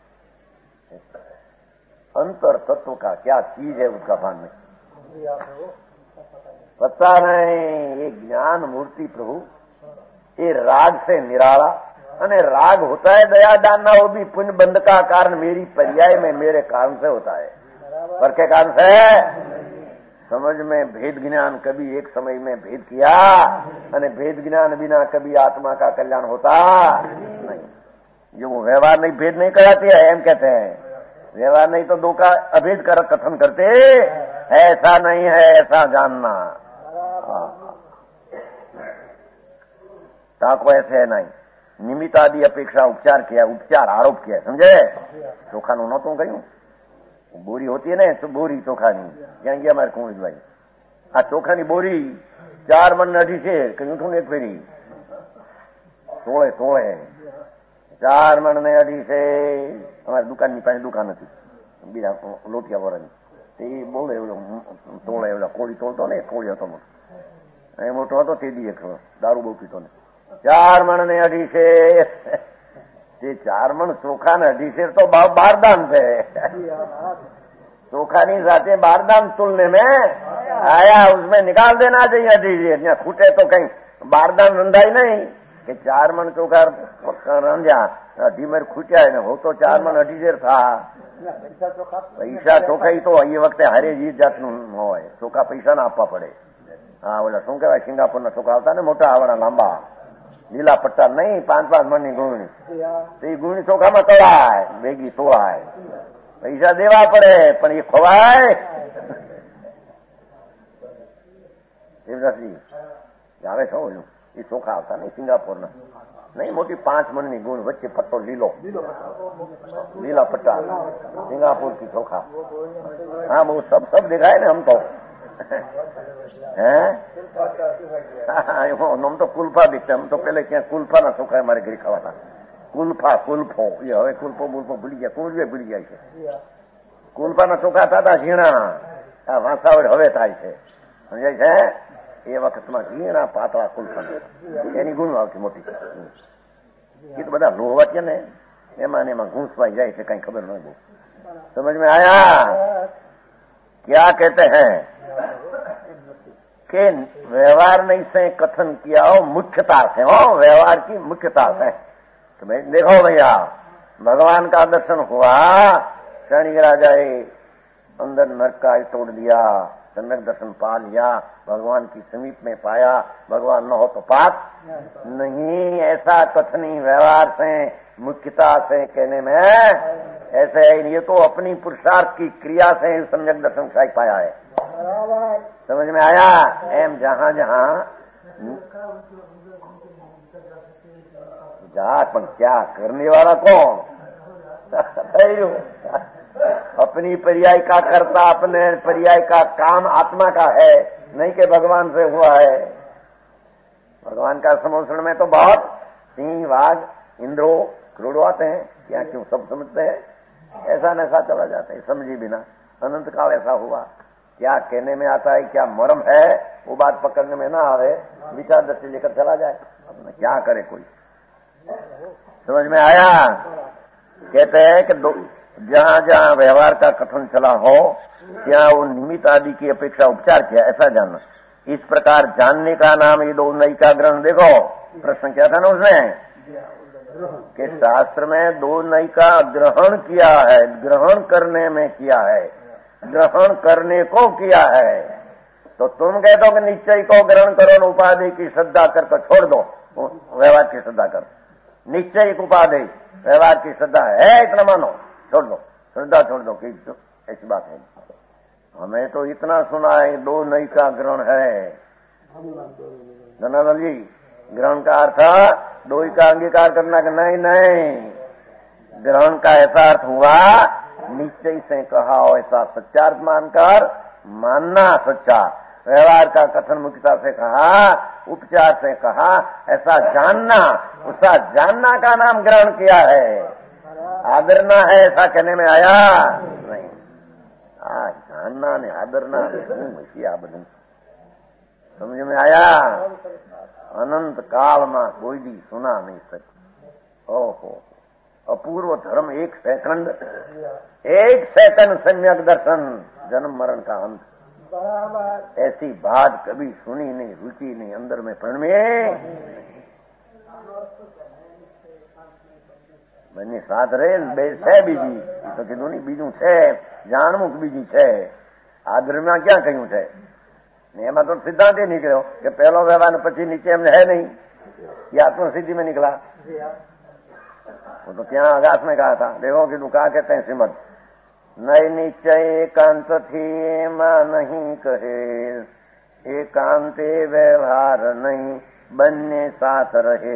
अंतर तत्व का क्या चीज है उसका भान नहीं, पता नहीं। ये ज्ञान मूर्ति प्रभु ये राग से निराला, अने राग होता है दया दानना, वो भी पुण्य बंध का कारण मेरी पर्याय में मेरे कारण से होता है, पर के कारण से समझ में भेद ज्ञान कभी एक समय में भेद किया, अने भेद ज्ञान बिना कभी आत्मा का कल्याण होता नहीं। जो व्यवहार नहीं भेद नहीं कराती है, एम कहते हैं व्यवहार नहीं तो दो का अभेद कर कथन करते, ऐसा नहीं है, ऐसा जानना। ताको ऐसे है नहीं, निमित्त आदि अपेक्षा उपचार किया, उपचार आरोप किया, समझे? चोखा नो नતું કહ્યું, बोरी होती है ना, तो बोरी चोखानी क्या गया हमारे कुंवर भाई, आ चोखानी बोरी चार मन अढ़ी से कहीं उठूं एक फेरी सोले सोले चार मन ने अढ़ी से हमारी दुकान ની પાસે દુકાન હતી, બીજા લોટિયા વરાની તે બોલે એવડો તોળે એવડા કોળી તોળતો ને, કોળી હતો મોટો, એ મોટો હતો તે દી એક દારૂ બહુ પીતો ને, ચાર મણ ને અઢી છે, તે ચાર મણ ચોખા ને અઢી છે તો બારદાન છે, चोखा नहीं जाते बारदान तुलने में आया, उसमें निकाल देना चाहिए अढ़ी, खूटे तो कहीं बारदान रंधाई नहीं, કે ચાર મણ ચોખા રાંધ્યા અઢી મેર ખૂટ્યા ને હો તો ચાર મણ અઢી શેર થા પૈસા ચોખા તો એ વખતે હારે જ જાતનું હોય ચોખા પૈસા ના આપવા પડે. હા ઓલા શું કહેવાય સિંગાપુર ના ચોખા આવતા ને મોટા આવડા લાંબા લીલા પટ્ટા નહીં પાંચ પાંચ મણની ગુણી એ ગુણી ચોખામાં તળાય ભેગી તોળાય પૈસા દેવા પડે પણ એ ખવાય. આવે છો ઓલું એ ચોખા આવતા નહીં સિંગાપુરના નહીં મોટી પાંચ મણની ગુણ વચ્ચે પટ્ટો લીલો લીલા પટ્ટા સિંગાપુર થી ચોખા. હા બહુ સબ સબ દેખાય ને આમ તો હે આમ તો કુલ્ફા દીખતા આમ તો પેલે ક્યાં કુલ્ફા ના ચોખા મારે ઘરે ખાવાતા કુલ્ફા કુલ્ફો એ હવે કુલ્ફો બુલ્ફો ભૂલી ગયા કુલ્ફે ભૂલી જાય છે. કુલ્ફા ના ચોખા થતા ઝીણા આ વાંસાવડ હવે થાય છે સમજાય છે. એ વખતમાં ઝીણા પાતળા કુલ્ફા એની ગુણ આવતી મોટી એ તો બધા લોહવા છે ને એમાં ને એમાં ઘૂંસવાઈ જાય છે કઈ ખબર નહીં બહુ સમજ में आया. क्या कहते हैं कि व्यवहार नहीं से कथन किया हो मुख्यता से हो व्यवहार की मुख्यता से. तो भाई देखो भैया भगवान का दर्शन हुआ शनि राजा अंदर नरक का तोड़ दिया जनक दर्शन पा लिया भगवान की समीप में पाया भगवान न हो तो पाप नहीं. ऐसा कथनी व्यवहार से मुख्यता से कहने में ऐसे ये तो अपनी पुरुषार्थ की क्रिया से सम्यक दर्शन शायद पाया है. समझ में आया. एम जहां जहां जहां पर क्या करने वाला कौन अपनी पर्याय का करता अपने पर्याय का काम आत्मा का है नहीं कि भगवान से हुआ है. भगवान का समोषण में तो बहुत सिंह वाघ इंद्रो करोड़ों आते हैं क्या क्यों सब समझते हैं ऐसा न ऐसा चला जाता है समझी बिना. अनंत काल ऐसा हुआ क्या कहने में आता है क्या मर्म है वो बात पकड़ने में ना आवे विचार दृष्टि लेकर चला जाए अपना क्या करे कोई. समझ में आया. कहते हैं कि जहां जहां व्यवहार का कथन चला हो क्या वो निमित्त आदि की अपेक्षा उपचार किया ऐसा जानना. इस प्रकार जानने का नाम ये दो नई का ग्रहण. देखो प्रश्न क्या था ना उसमें कि शास्त्र में दो नई का ग्रहण किया है ग्रहण करने में किया है ग्रहण करने को किया है. तो तुम कहते हो कि निश्चय को ग्रहण करो उपाधि की श्रद्धा कर छोड़ दो व्यवहार की श्रद्धा कर. निश्चय उपाधि व्यवहार की श्रद्धा है इतना मानो छोड़ दो श्रद्धा छोड़ दो कि ऐसी बात है. हमें तो इतना सुना है दो नई का ग्रहण है धनानंद जी. ग्रहण का अर्थ दो ही का अंगीकार करना कि नहीं नहीं ग्रहण का ऐसा अर्थ हुआ निश्चय से कहा हो ऐसा सच्चार्थ मानकर मानना सच्चा. व्यवहार का कथन मुख्यता से कहा उपचार से कहा ऐसा जानना उसका जानना का नाम ग्रहण किया है. आदरना है ऐसा कहने में आया नहीं. आ जानना ने आदरना आ બધું समझ में आया. अनंत काल में कोई भी सुना नहीं सके. ओहो अपूर्व धर्म एक सेकंड एक सेकंड सम्यक दर्शन जन्म मरण का अंत. ऐसी बात कभी सुनी नहीं रुचि नहीं अंदर में प्रण में બંને સાથ રહે બે છે બીજી તો કીધું નહીં બીજું છે જાણવું બીજી છે આ ધર્મમાં ક્યાં કહ્યું છે ને એમાં તો સિદ્ધાંત એ નીકળ્યો કે પહેલો વ્યવહાર પછી નીચે એમને है नहीं ये आत्मसिद्धि में निकला. वो तो क्या आकाश में कहा था देखो कि कहा कहते हैं श्रीमद नई निश्चय एकांत थी मां नहीं कहे एकांते व्यवहार नहीं बनने साथ रहे.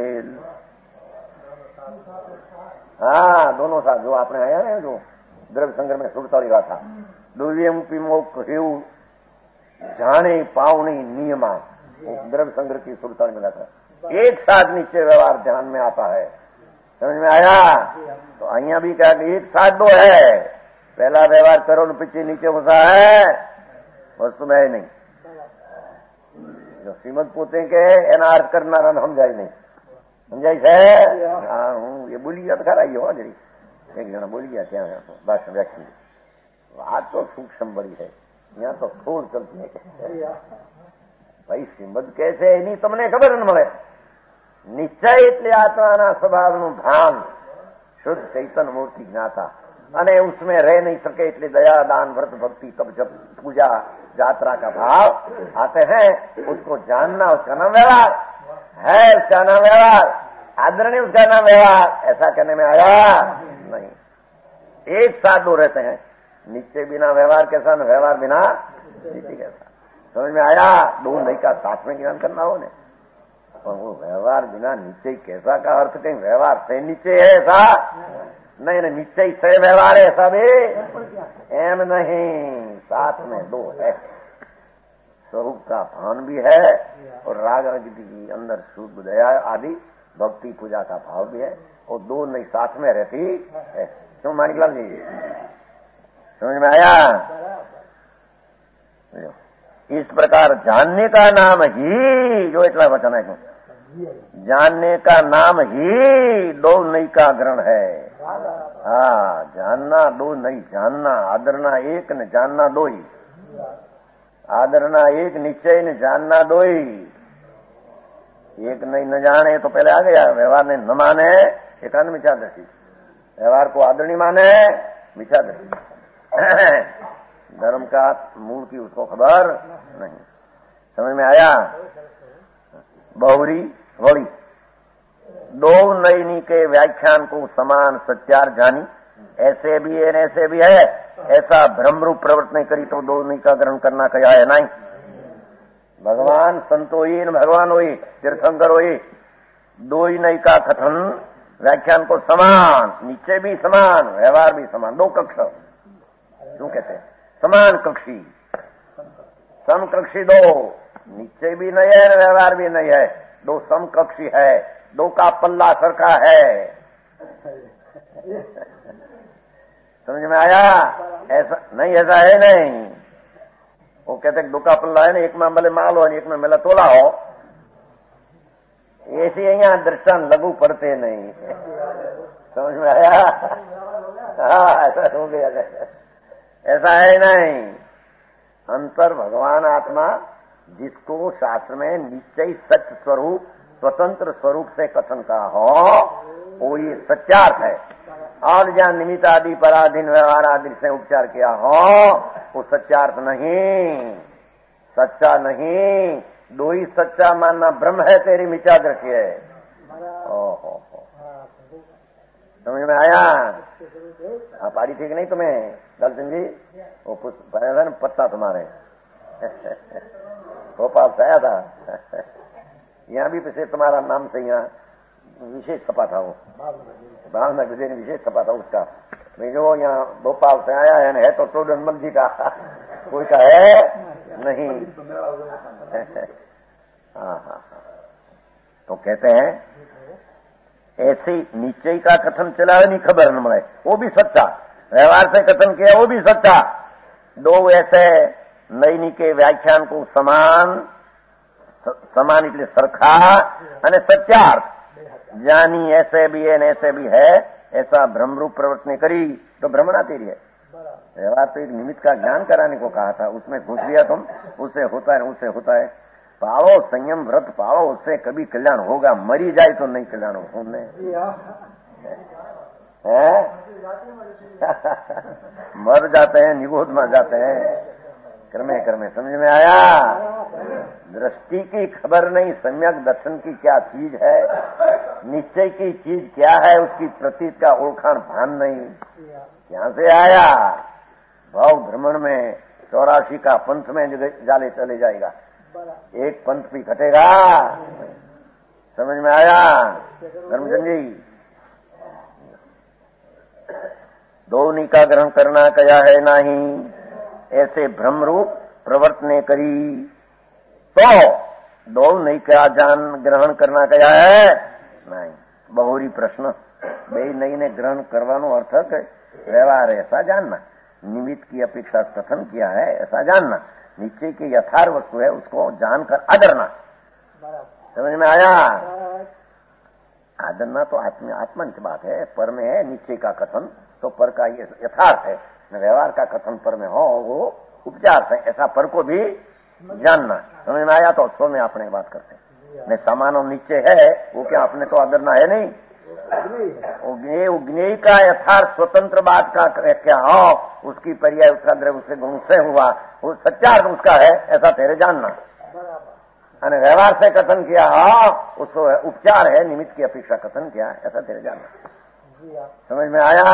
हाँ दोनों साथ जो आपने आया है जो द्रव्य संग्रह में सुरताड़ी रहा था दुर्यम पिमोक हेऊ जाने पावनी नियमा द्रव्य संग्रह की सुरताड़ी में था. एक साथ नीचे व्यवहार ध्यान में आता है. समझ में आया. तो अहिया भी क्या एक साथ दो है पहला व्यवहार करो पीछे नीचे घुसा है वस्तु में है नहीं. जो श्रीमद पोते के एना अर्थ करना समझाय नहीं સમજાય છે. હા હું એ બોલી ગયા તો ખરા ગયો જરી એક જણા બોલી ગયા ત્યાં ભાષણ વ્યાખ્યા વાત તો સૂક્ષ્મ બળી है यहाँ तो થોડ चलती है भाई श्रीमद कैसे એની તમને ખબર ન મળે નિશ્ચય એટલે આત્માના સ્વભાવનું ભાન, શુદ્ધ ચૈતન્ય મૂર્તિ જ્ઞાતા, અને उसमें रह नहीं सके इसलिए दया दान व्रत भक्ति तब जब पूजा यात्रा का भाव आते हैं, उसको जानना, उसका नाम व्यवहार है, उसका नाम व्यवहार, आदरणीय उसका नाम व्यवहार। ऐसा कहने में आया नहीं, एक साथ दो रहते हैं, निश्चय बिना व्यवहार के साथ, व्यवहार बिना निश्चय के साथ। समझ में आया? दो नहीं का साथ में ज्ञान करना हो ने, पर वो व्यवहार बिना निश्चय कैसा का अर्थ कहीं व्यवहार से निश्चय है ऐसा नहीं, नहीं निश्चय से व्यवहार है ऐसा भी एम नहीं, साथ में दो है, स्वरूप का भान भी है और राग रजति की अंदर शुद्ध दया आदि भक्ति पूजा का भाव भी है, और दो नहीं साथ में रहती है। क्यों मानिकलाल जी, समझ में आया? इस प्रकार जानने का नाम ही, जो इतना वचन है, जानने का नाम ही दो नई का ग्रहण है। हाँ, जानना दो नहीं, जानना आदरना एक न जानना दो ही, आदरना एक निश्चय न जानना दो ही। एक नहीं न जाने तो पहले आ गया, व्यवहार ने न माने एकांत मिथ्या दृष्टि, व्यवहार को आदरणी माने मिथ्या दृष्टि, धर्म का मूल की उसको खबर नहीं। समझ में आया? बहुरी वली दो नयनी के व्याख्यान को समान सत्यार जानी, ऐसे भी है ऐसे भी है, ऐसा भ्रमरूप प्रवृत्त नहीं करी तो दो नई का ग्रहण करना कहा है नहीं। भगवान संतो ही न भगवान होई, तीर्थंकर होई, दो ही नई का कथन व्याख्यान को समान, नीचे भी समान, व्यवहार भी समान, दो कक्ष क्यों कहते हैं? समान कक्षी, समकक्षी दो, निश्चय भी नहीं है व्यवहार भी नहीं है, दो समकक्षी है, दो का पल्ला सरका है। समझ में आया? ऐसा नहीं, ऐसा है नहीं। वो कहते दो का पल्ला है ना, एक में भले माल हो एक में मेला तोला हो, ऐसी यहाँ दृष्टान लघु पड़ते नहीं। समझ में आया? हाँ, ऐसा हो गया, ऐसा है नहीं। अंतर भगवान आत्मा जिसको शास्त्र में निश्चय सत्य स्वरूप स्वतंत्र स्वरूप से कथन का हो, वो ये सत्यार्थ है, और जहाँ निमित्त आदि पराधीन व्यवहार आदि से उपचार किया हो वो सत्यार्थ नहीं, सच्चा नहीं। दो ही सच्चा मानना ब्रह्म है, तेरी मिथ्या दृष्टि है। ओहो, समझ में आया? आप आड़ी ठीक नहीं तुम्हें दलचंद जी? वो कुछ पत्ता तुम्हारे भोपाल से आया था, यहाँ भी पिछले तुम्हारा नाम से यहाँ विशेष छपा था, वो भावनगर विजय ने विशेष छपा था उसका। मैं जो यहाँ भोपाल से आया है, है तो टोडनमल जी का, कोई का है नहीं। हाँ हाँ हाँ, तो कहते हैं ऐसे निश्चय का कथन चला नहीं, खबर न मिले, वो भी सच्चा, व्यवहार से कथन किया वो भी सच्चा। दो ऐसे नयनी के व्याख्यान को समान समान इसलिए सरखा અને सत्यार्थ जानी, ऐसे भी है ऐसे भी है, ऐसा भ्रमरूप प्रवर्तन करी तो भ्रमणा तेरी है। व्यवहार तो एक निमित्त का ज्ञान कराने को कहा था, उसमें घुस लिया तुम, उससे होता है उससे होता है। पाओ संयम व्रत पाओ, उससे कभी कल्याण होगा, मरी जाए तो नहीं कल्याण हो। सुनने मर जाते हैं, निगोद में जाते हैं, कर्मे कर्मे। समझ में आया? दृष्टि की खबर नहीं, सम्यक दर्शन की क्या चीज है, निश्चय की चीज क्या है, उसकी प्रतीत का ओळखाण भान नहीं। यहाँ से आया भाव भ्रमण में चौरासी का पंथ में जाले चले जाएगा, एक पंथ भी घटेगा। समझ में आया धर्मचंद जी? दोनी का ग्रहण करना कया है नहीं, ऐसे भ्रमरूप प्रवर्तने करी तो दो नहीं का जान ग्रहण करना कया है नहीं। बहुरी प्रश्न बे नहीं ने ग्रहण करवानो अर्थ है व्यवहार ऐसा जानना, निमित्त की अपेक्षा कथन किया है ऐसा जानना, निश्चय की यथार्थ वस्तु है उसको जानकर आदरना। समझ में आया? आदरना तो आत्म आत्मन की बात है, पर में है निश्चय का कथन तो पर का ये यथार्थ है, व्यवहार का कथन पर में हो वो उपचार है, ऐसा पर को भी जानना। समझ में आया? तो सो में अपने बात करते हैं। नहीं समानो नीचे है वो क्या अपने तो आदरना है नहीं। ये ज्ञेय का यथार्थ स्वतंत्र बात का क्या हो, उसकी पर्याय उसका द्रव्य उससे गुण से हुआ, वो सच्चा उसका है ऐसा तेरे जानना। અને व्यवहार से कथन किया हाँ उसको उपचार है, निमित्त की अपेक्षा कथन किया ऐसा तेरे जानना। समझ में आया?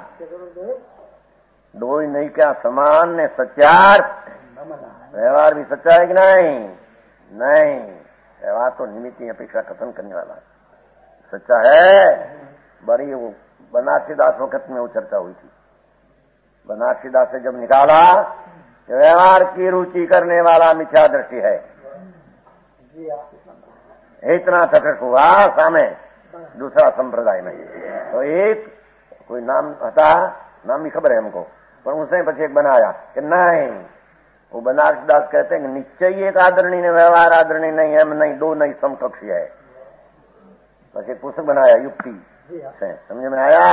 दो ही नहीं क्या समान ने सच्चार, व्यवहार भी सच्चा है कि नहीं? नहीं, व्यवहार तो निमित्त की अपेक्षा कथन करने वाला सच्चा है। बड़ी वो बनारसी दास वक्त में वो चर्चा हुई थी। बनारसी दास से जब निकाला व्यवहार की रुचि करने वाला मिथ्या दृष्टि है, इतना तटस्थ हुआ सामे दूसरा संप्रदाय में। तो एक कोई नाम था, नाम भी खबर है हमको, पर उसने પછી एक बनाया कि नहीं, वो बनारसी दास कहते हैं कि निश्चय एक आदरणीय ने व्यवहार आदरणीय नहीं, हम नहीं, दो नहीं समकक्षी है। बस एक पुस्तक बनाया युक्ति से, समझ में आया?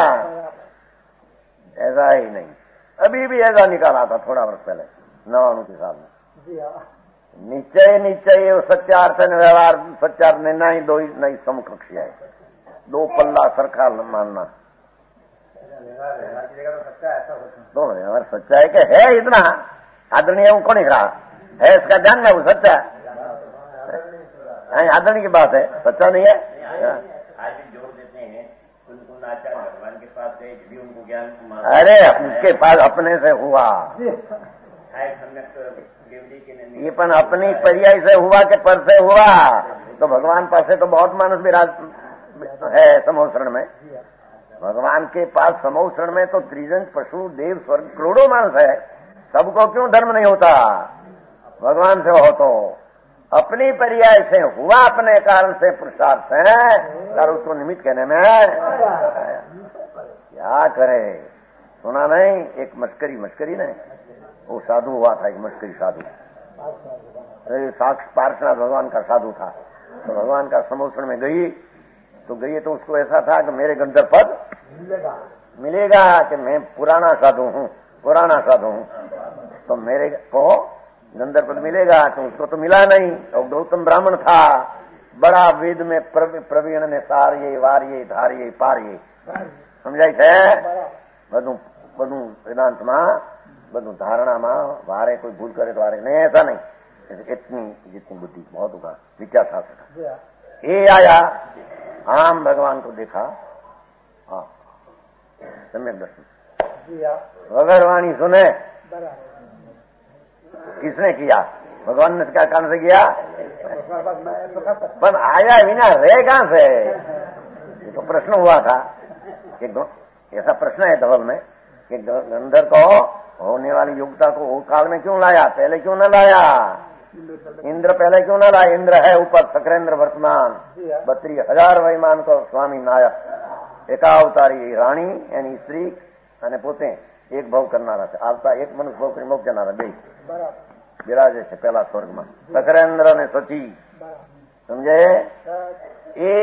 ऐसा ही नहीं, अभी भी ऐसा निकाला था थोड़ा वर्ष पहले नवाणु के साल में। निश्चय निश्चय सच्चार्थ व्यवहार सच्चार्थ ने नहीं, दो नहीं समकक्षी है, दो पल्ला सरखा मानना। दो व्यवहार सच्चा है कि है इतना आदरणीय वो कौन रहा है, इसका जानना वो सच्चा है, आदरणीय की बात है, सच्चा नहीं है। आज भी जोर देते हैं कुल आचार्य भगवान के पास गए भी उनको ज्ञान। अरे उसके पास अपने से हुआ ये पण अपनी पर्याय से हुआ के पर से हुआ, तो भगवान पास से तो बहुत मानुष विराज है समोशरण में। भगवान के पास समोशरण में तो त्रिजंत पशु देव स्वर्ग करोड़ों मानुष है, सबको क्यों धर्म नहीं होता? भगवान से हो तो अपनी पर्याय से हुआ, अपने कारण से पुरुषार्थ है, और उसको निमित्त कहने में क्या करे? सुना नहीं एक मस्करी मस्करी नहीं, वो साधु हुआ था, एक मस्करी साधु, साक्ष पार्श्वनाथ भगवान का साधु था। तो भगवान का समोषण में गई तो गई तो उसको ऐसा था कि मेरे गंधर्व पद मिलेगा मिलेगा कि मैं पुराना साधु हूँ, पुराना साधु हूँ, तो मेरे को गंधर्व पद मिलेगा। तो उसको तो मिला नहीं, और गौतम ब्राह्मण था, बड़ा वेद में प्रवीण ने सारिये वारिये धारिये पारिये समझाई थे બધું બધું વેદાંતમાં બધું ધારણામાં વારે કોઈ ભૂલ કરે તો વારે नहीं, ऐसा नहीं, इतनी जितनी बुद्धि बहुत होगा विचार था सका। ये आया आम भगवान को देखा, हाँ सम्यक दर्शन वगर वाणी सुने, किसने किया? भगवान ने क्या काम से किया? पर आया बिना रहे कहां से? ये तो प्रश्न हुआ था, ऐसा प्रश्न है धवल में कि गंधर्व को होने वाली योग्यता को वो काल में क्यों लाया, पहले क्यों न लाया? इंद्र पहले क्यों न लाया? इंद्र है ऊपर, सक्रेंद्र वर्तमान, बत्तीस हजार वैमान को स्वामी नायक, एकावतारी राणी यानी स्त्री અને પોતે એક ભાવ કરનારા છે, આવતા એક મનુષ્ય ભાવ કરી મોક્ષ જનારા બે બિરાજે છે પેલા સ્વર્ગમાં, સકરેન્દ્ર અને સચી સમજે? એ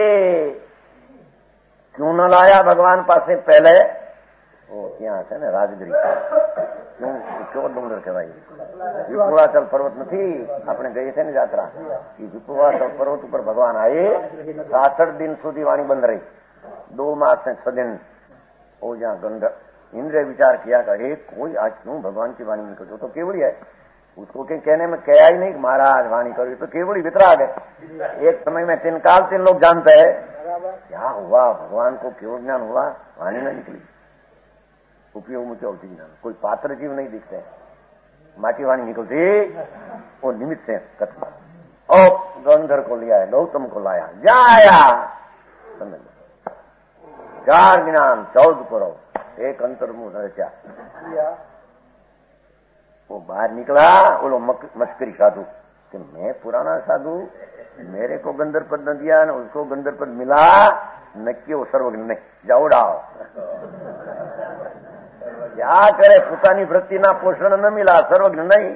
क्यों न लाया भगवान पास पहले? वो ત્યાં છે ને રાજગીરી, क्यों क्यों डूंगर કહેવાય, વિપુવાચલ પર્વત નથી, આપણે ગઈ છે ને યાત્રા, એ વિપુવાચલ પર્વત ઉપર ભગવાન આए, સાસઠ दिन સુધી वाणी बंद रही, दो मास से छह दिन। वो जहाँ गंधर्व इंद्र विचार किया कि कोई आज क्यों भगवान की वाणी निकल, तो केवड़ी है, उसको के कहने में कहा ही नहीं महाराज वाणी करो, तो केवड़ी वितराग है। एक समय में तीन काल तीन लोग जानते हैं क्या हुआ, भगवान को केवल ज्ञान हुआ, वाणी न निकली, उपयोग में चलती ज्ञान, कोई पात्र जीव नहीं दिखते, माटी वाणी निकलती, वो निमित्त से कथन। ओ गंधर को लिया है, गौतम को लाया, जाया समझ चार ज्ञान चौदह करो, एक अंतर्मुख रचा। वो बाहर निकला, वो मस्करी साधु कि मैं पुराना साधु, मेरे को गंधर्व पद न दिया न उसको गंधर्व पद मिला, नक्की वो सर्वज्ञ नहीं, जाओ डाओ क्या करे, पुतानी वृत्ति ना पोषण न मिला, सर्वज्ञ नहीं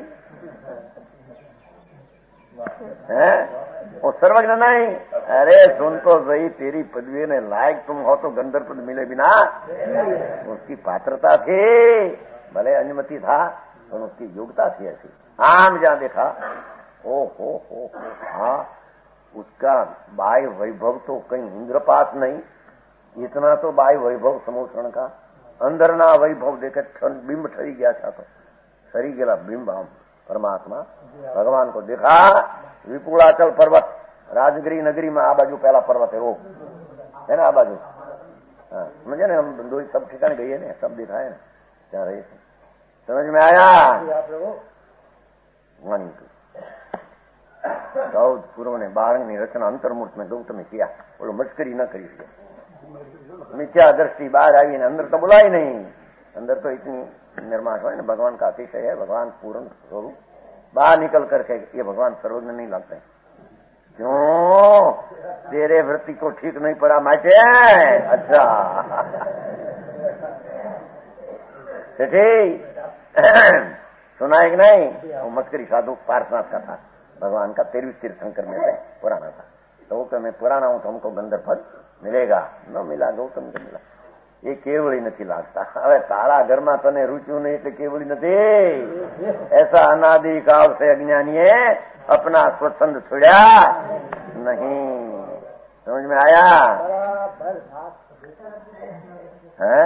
है, वो सर्वज्ञ नहीं। अरे सुन तो सही, तेरी पदवी ने लायक तुम हो तो गंधर्व पद मिले बिना, उसकी पात्रता थी, भले अनुमति था पर उसकी योग्यता थी ऐसी। आम जहां देखा ओ हो हो हाँ उसका बाह्य वैभव तो कहीं इंद्रपात नहीं, इतना तो बाह्य वैभव समोषण का, अंदરના वैभव देखे बिंब ठरी गया था तो सरी गेला बिंब हम परमात्मा भगवान को देखा। विपुलाचल पर्वत राजगिरी नगरी में आ बाजू पहला पर्वत है वो है ना, आ बाजू हाँ समझे ना, हम दो सब ठिकाने गए ना, सब दिखाए ना क्या रहे थे, समझ में आया। वाणी गौत पूर्व ने बारंगनी रचना अंतर्मूर्त में गौतम में किया, बोलो मस्करी न करी, मिथ्या दृष्टि बाहर आई ने अंदर तो बुला ही नहीं, अंदर तो इतनी निर्माण है ना, भगवान का अतिशय है, भगवान पूर्ण स्वरूप, बाहर निकल करके ये भगवान सर्वज्ञ नहीं लगते। क्यों? तेरे वृत्ति को ठीक नहीं पड़ा माटे। अच्छा ठीक सुना है कि नहीं? वो मस्करी साधु पार्शनाथ का था, भगवान का तेरहवीं तीर्थंकर में से पुराना था, तो वो मैं पुराना हूं तो हमको गंधर पद मिलेगा, न मिला गौतम को मिला, ये केवड़ी नहीं लगता। હવે તારા ઘરમાં તને રૂચ્યું नहीं એટલે केवड़ी नहीं, ऐसा अनादि काल से अज्ञानी अपना स्वच्छंद छोड़ा नहीं, समझ में आया है?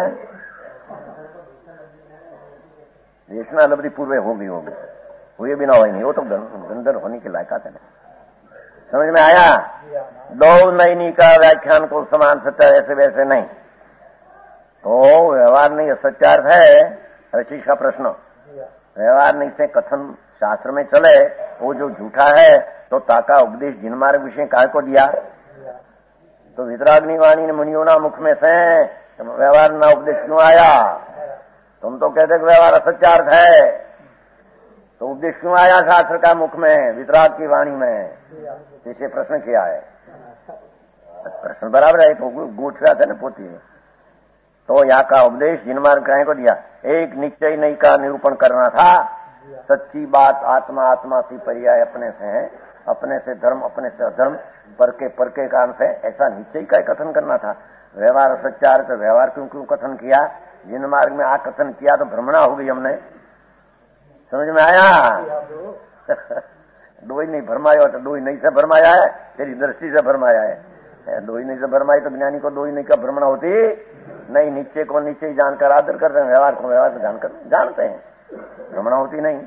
देखना लब्धि पूर्व होगी होगी हुए बिना हो नहीं, वो तो गंधर होने के लायक है, समझ में आया। दो नैनी का व्याख्यान को समान सत्य ऐसे वैसे नहीं, तो व्यवहार नहीं सत्यार्थ है, ऋषि का प्रश्न, व्यवहार नहीं से कथन शास्त्र में चले वो जो झूठा है, तो ताका उपदेश जिनमार्ग विषय काय को दिया, तो वितराग्नि वाणी ने मुनियों ना मुख में से व्यवहार ना उपदेश क्यों आया? तुम तो कहते व्यवहार असत्यार्थ है, तो उपदेश क्यों आया शास्त्र का मुख में वितराग की वाणी में? इसे प्रश्न किया है, प्रश्न बराबर है, तो गूठ रहा था ना पोती, तो यहाँ का उपदेश जिनमार्ग काय को दिया? एक निश्चय नहीं का निरूपण करना था, सच्ची बात आत्मा आत्मा सी पर्याय अपने से है, अपने से धर्म अपने से अधर्म, पर के पर के काम से, ऐसा निश्चय का कथन करना था। व्यवहार सच्चार तो व्यवहार क्यों क्यों कथन किया? जिन मार्ग में आ कथन किया तो भ्रमणा हो गई हमने, समझ में आया? डोई नहीं भरमाया तो डोई नहीं से भरमाया है, तेरी दृष्टि से भरमाया है, डोई नहीं से भरमाई तो ज्ञानी को डोई नहीं का भ्रमण होती नहीं, नीचे को नीचे जानकर आदर करते हैं, व्यवहार को व्यवहार से जानकर जानते हैं, भ्रमण होती नहीं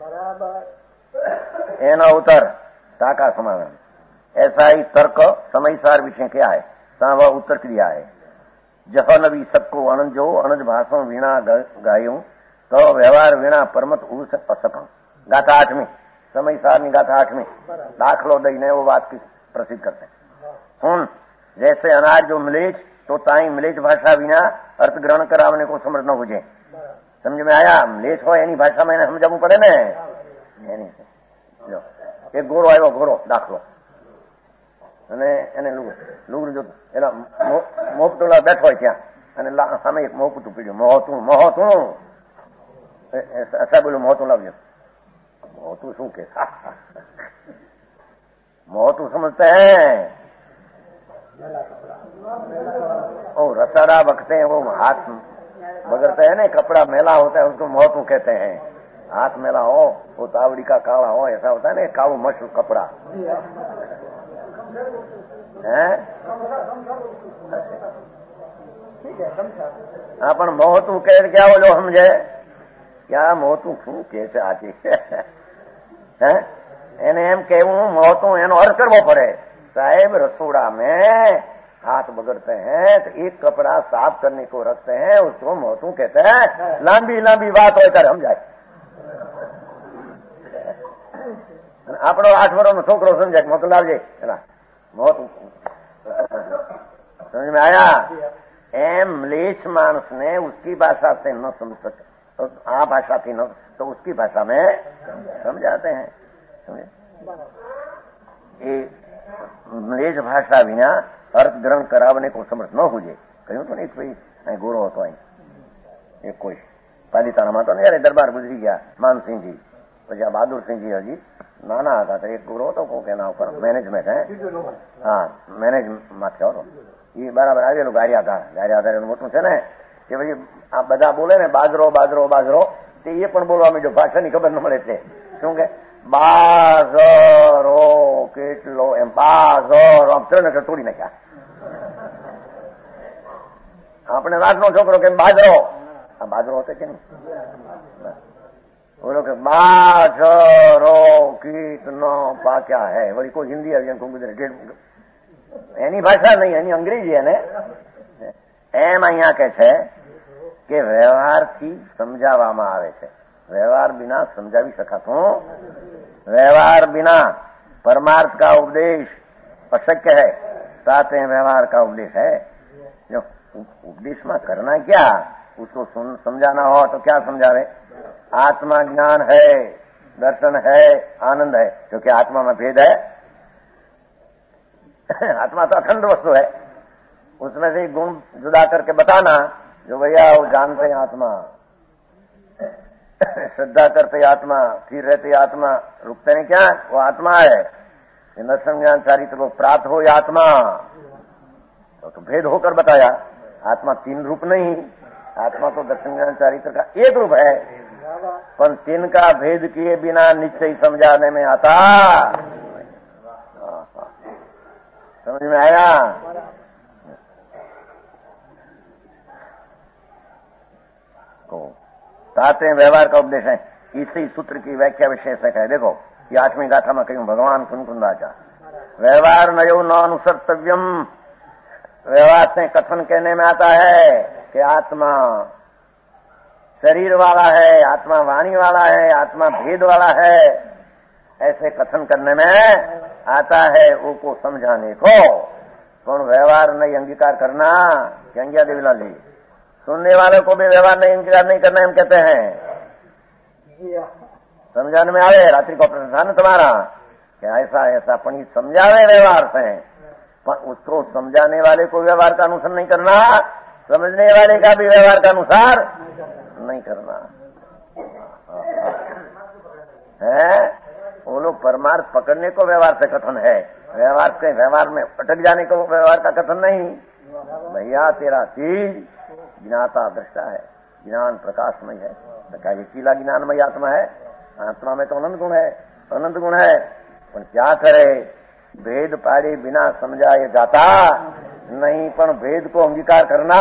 बराबर। एना उत्तर ताका समाधान, ऐसा ही तर्क समयसार विषय क्या है, वह उत्तर क्रिया है। जह नबी सबको अनंत जो अनंत भाषण वीणा गायू, तो व्यवहार वीणा परमत उस असकम, गाथा आठवीं समयसार गाथा आठवीं दाखलो दई ने वो बात की प्रसिद्ध करते हैं। सुन, जैसे अनाज जो मिलेज, तो ताई मिलेज भाषा विना अर्थ ग्रहण करावने को समझ न हुजे, समझ में आया? मिलेज हो एनी भाषा में समझવું પડે ને, એની જો એક ગોરો આવ્યો, ગોરો દાખલો, અને એને લુગડું જો એના મોપટોલા બેઠો હોય ત્યાં, અને સામે એક મોપટું પીડ્યું, મોહતું મોહતું સાહેબ બોલું મોહતું લાવજો, મોહતું શું કે? મોહતું समझते हैं ओ रसाड़ा बखते हैं, वो हाथ बगड़ते हैं ना, कपड़ा मेला होता है उसको मोहतू कहते हैं, हाथ मेला हो वो तावड़ी का काला हो, ऐसा होता है ना, कालू मशहूर कपड़ा है। हाँ पण मोहतू कह क्या बोलो समझे क्या? मोहतू शू कैसे आती है એને એમ કહેવું મોહતું એનો અર્થ કરવો પડે। साहेब रसोड़ा में हाथ बगड़ते हैं तो एक कपड़ा साफ करने को रखते हैं, उसको मोहतू कहते हैं। लांबी लांबी बात होकर हम जाए, આપણો આઠ વર્ષનો છોકરો સમજાય મોટું લાવજે મોહतू, समझ में आया? एम म्लेच्छ मानस ने उसकी भाषा से न समझ सके, तो आ भाषा थी न, तो उसकी भाषा में समझाते हैं। ये म्लेच्छ भाषा विना अर्थ ग्रहण करावने को समर्थ न हुजे, कहूं तो नहीं भाई गोरो હતો અહીં એક કોઈ પાલિતાણામાં તો ને યાર દરબાર ગુજરી ગયા માનસિંહજી, પછી આ બહાદુરસિંહજી હજી નાના હતા, તો એક ગુરુ હતો કોક એના ઉપર મેનેજમેન્ટ હે, હા મેનેજ માથે હતો, એ બરાબર આવેલું ગારિયાધાર, ગારિયાધાર એનું મોટું છે ને, કે પછી આ બધા બોલે ને બાજરો બાજરો બાજરો, તે એ પણ બોલવા માંડ્યો, ભાષાની ખબર ન મળે છે શું કે બાઝરો કેટલો એમ બાઝરો આમ ત્રણ અક્ષર તોડી નાખ્યા. આપણે રાતનો છોકરો કે બાજરો, આ બાજરો હતો કે નહીં, બોલો કે બાજરો કીટનો પાક્યા હે. વળી કોઈ હિન્દી આવી કોઈ ગુજરાતી, એની ભાષા નહીં, એની અંગ્રેજી. એને એમ અહીંયા કે છે કે વ્યવહારથી સમજાવવામાં આવે છે, व्यवहार बिना समझावी सकातो, व्यवहार बिना परमार्थ का उपदेश अशक्य है, साथ में व्यवहार का उपदेश है. जो उपदेश में करना क्या, उसको समझाना हो तो क्या समझावे? आत्मा ज्ञान है, दर्शन है, आनंद है. क्योंकि आत्मा में भेद है, आत्मा तो अखंड वस्तु है, उसमें से गुण जुदा करके बताना. जो भैया वो जानते हैं आत्मा, श्रद्धा करते आत्मा, स्थिर रहते आत्मा, रुकते नहीं क्या, वो आत्मा है. दर्शन ज्ञान चारित्र को प्राप्त हो या आत्मा, तो, तो भेद होकर बताया. आत्मा तीन रूप नहीं, आत्मा तो दर्शन ज्ञान चारित्र का एक रूप है, पर तीन का भेद किए बिना निश्चय समझाने में आता. समझ में आया? तो ताते व्यवहार का उपदेश है. इसी सूत्र की व्याख्या विशेष है. देखो ये आठवीं गाथा में कहूं भगवान कुंकुंदाचा व्यवहार नयो न अनुसर्तव्यम. व्यवहार से कथन कहने में आता है कि आत्मा शरीर वाला है, आत्मा वाणी वाला है, आत्मा भेद वाला है, ऐसे कथन करने में आता है. वो को समझाने को कौन व्यवहार नहीं अंगीकार करना क्या देवी लाली. सुनने वालों को भी व्यवहार नहीं अंगीकार नहीं करना हम कहते हैं. समझाने में आवे रात्रि को प्रधान तुम्हारा क्या ऐसा ऐसा पण समझावे व्यवहार से, पर उसको समझाने वाले को व्यवहार का अनुसार नहीं करना, समझने वाले का भी व्यवहार का अनुसार नहीं करना है. वो लोग परमार्थ पकड़ने को व्यवहार से कथन है, व्यवहार से व्यवहार में अटक जाने को व्यवहार का कथन नहीं. भैया तेरा चीज ज्ञाता दृष्टा है, ज्ञान प्रकाशमय है. तो क्या ये चीला ज्ञानमय आत्मा है? आत्मा में तो अनंत गुण है, अनंत गुण है. पर क्या करे, भेद पाड़े बिना समझाए जाता नहीं, पर भेद को अंगीकार करना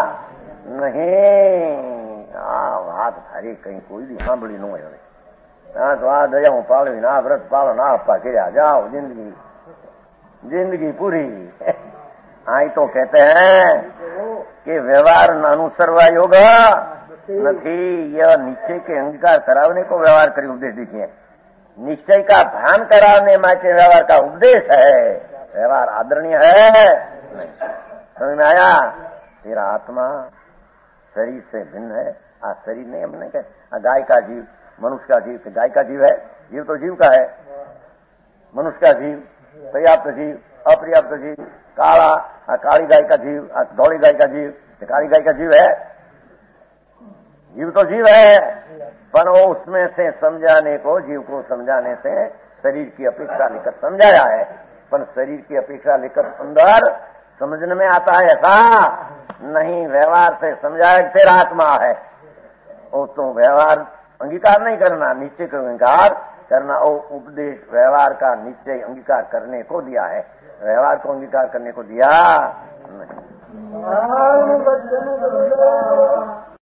नहीं. आ વાત થારી કઈ કોઈ દી સાંભળી ન હોય. હા તો આ દયા પાળવી ના વ્રત પાળો ના આપવા કર્યા જાઓ, जिंदगी जिंदगी पूरी. आई तो कहते हैं कि व्यवहार न अनुसरवा योग नहीं, यह निश्चय के अंगीकार कराने को व्यवहार करी उपदेश दीजिए. निश्चय का भान कराने माटे व्यवहार का उपदेश है. व्यवहार आदरणीय है. समझ में आया? तेरा आत्मा शरीर से भिन्न है. आ शरीर नहीं, हमने कहा गाय का जीव, मनुष्य का जीव. गाय का जीव है, जीव तो जीव का है. मनुष्य का जीव, पर्याप्त जीव, अपर्याप्त जीव, काला, काली गाय का जीव, धौली गाय का जीव. काली गाय का जीव है, जीव तो जीव है, पर वो उसमें से समझाने को, जीव को समझाने से शरीर की अपेक्षा लेकर समझाया है. पर शरीर की अपेक्षा लेकर अंदर समझने में आता है ऐसा नहीं. व्यवहार से समझाया तेरा आत्मा है, वो तो व्यवहार अंगीकार नहीं करना, निश्चय का अंगीकार करना. वो उपदेश व्यवहार का निश्चय अंगीकार करने को दिया है, व्यवहार को अंगीकार करने को दिया नहीं.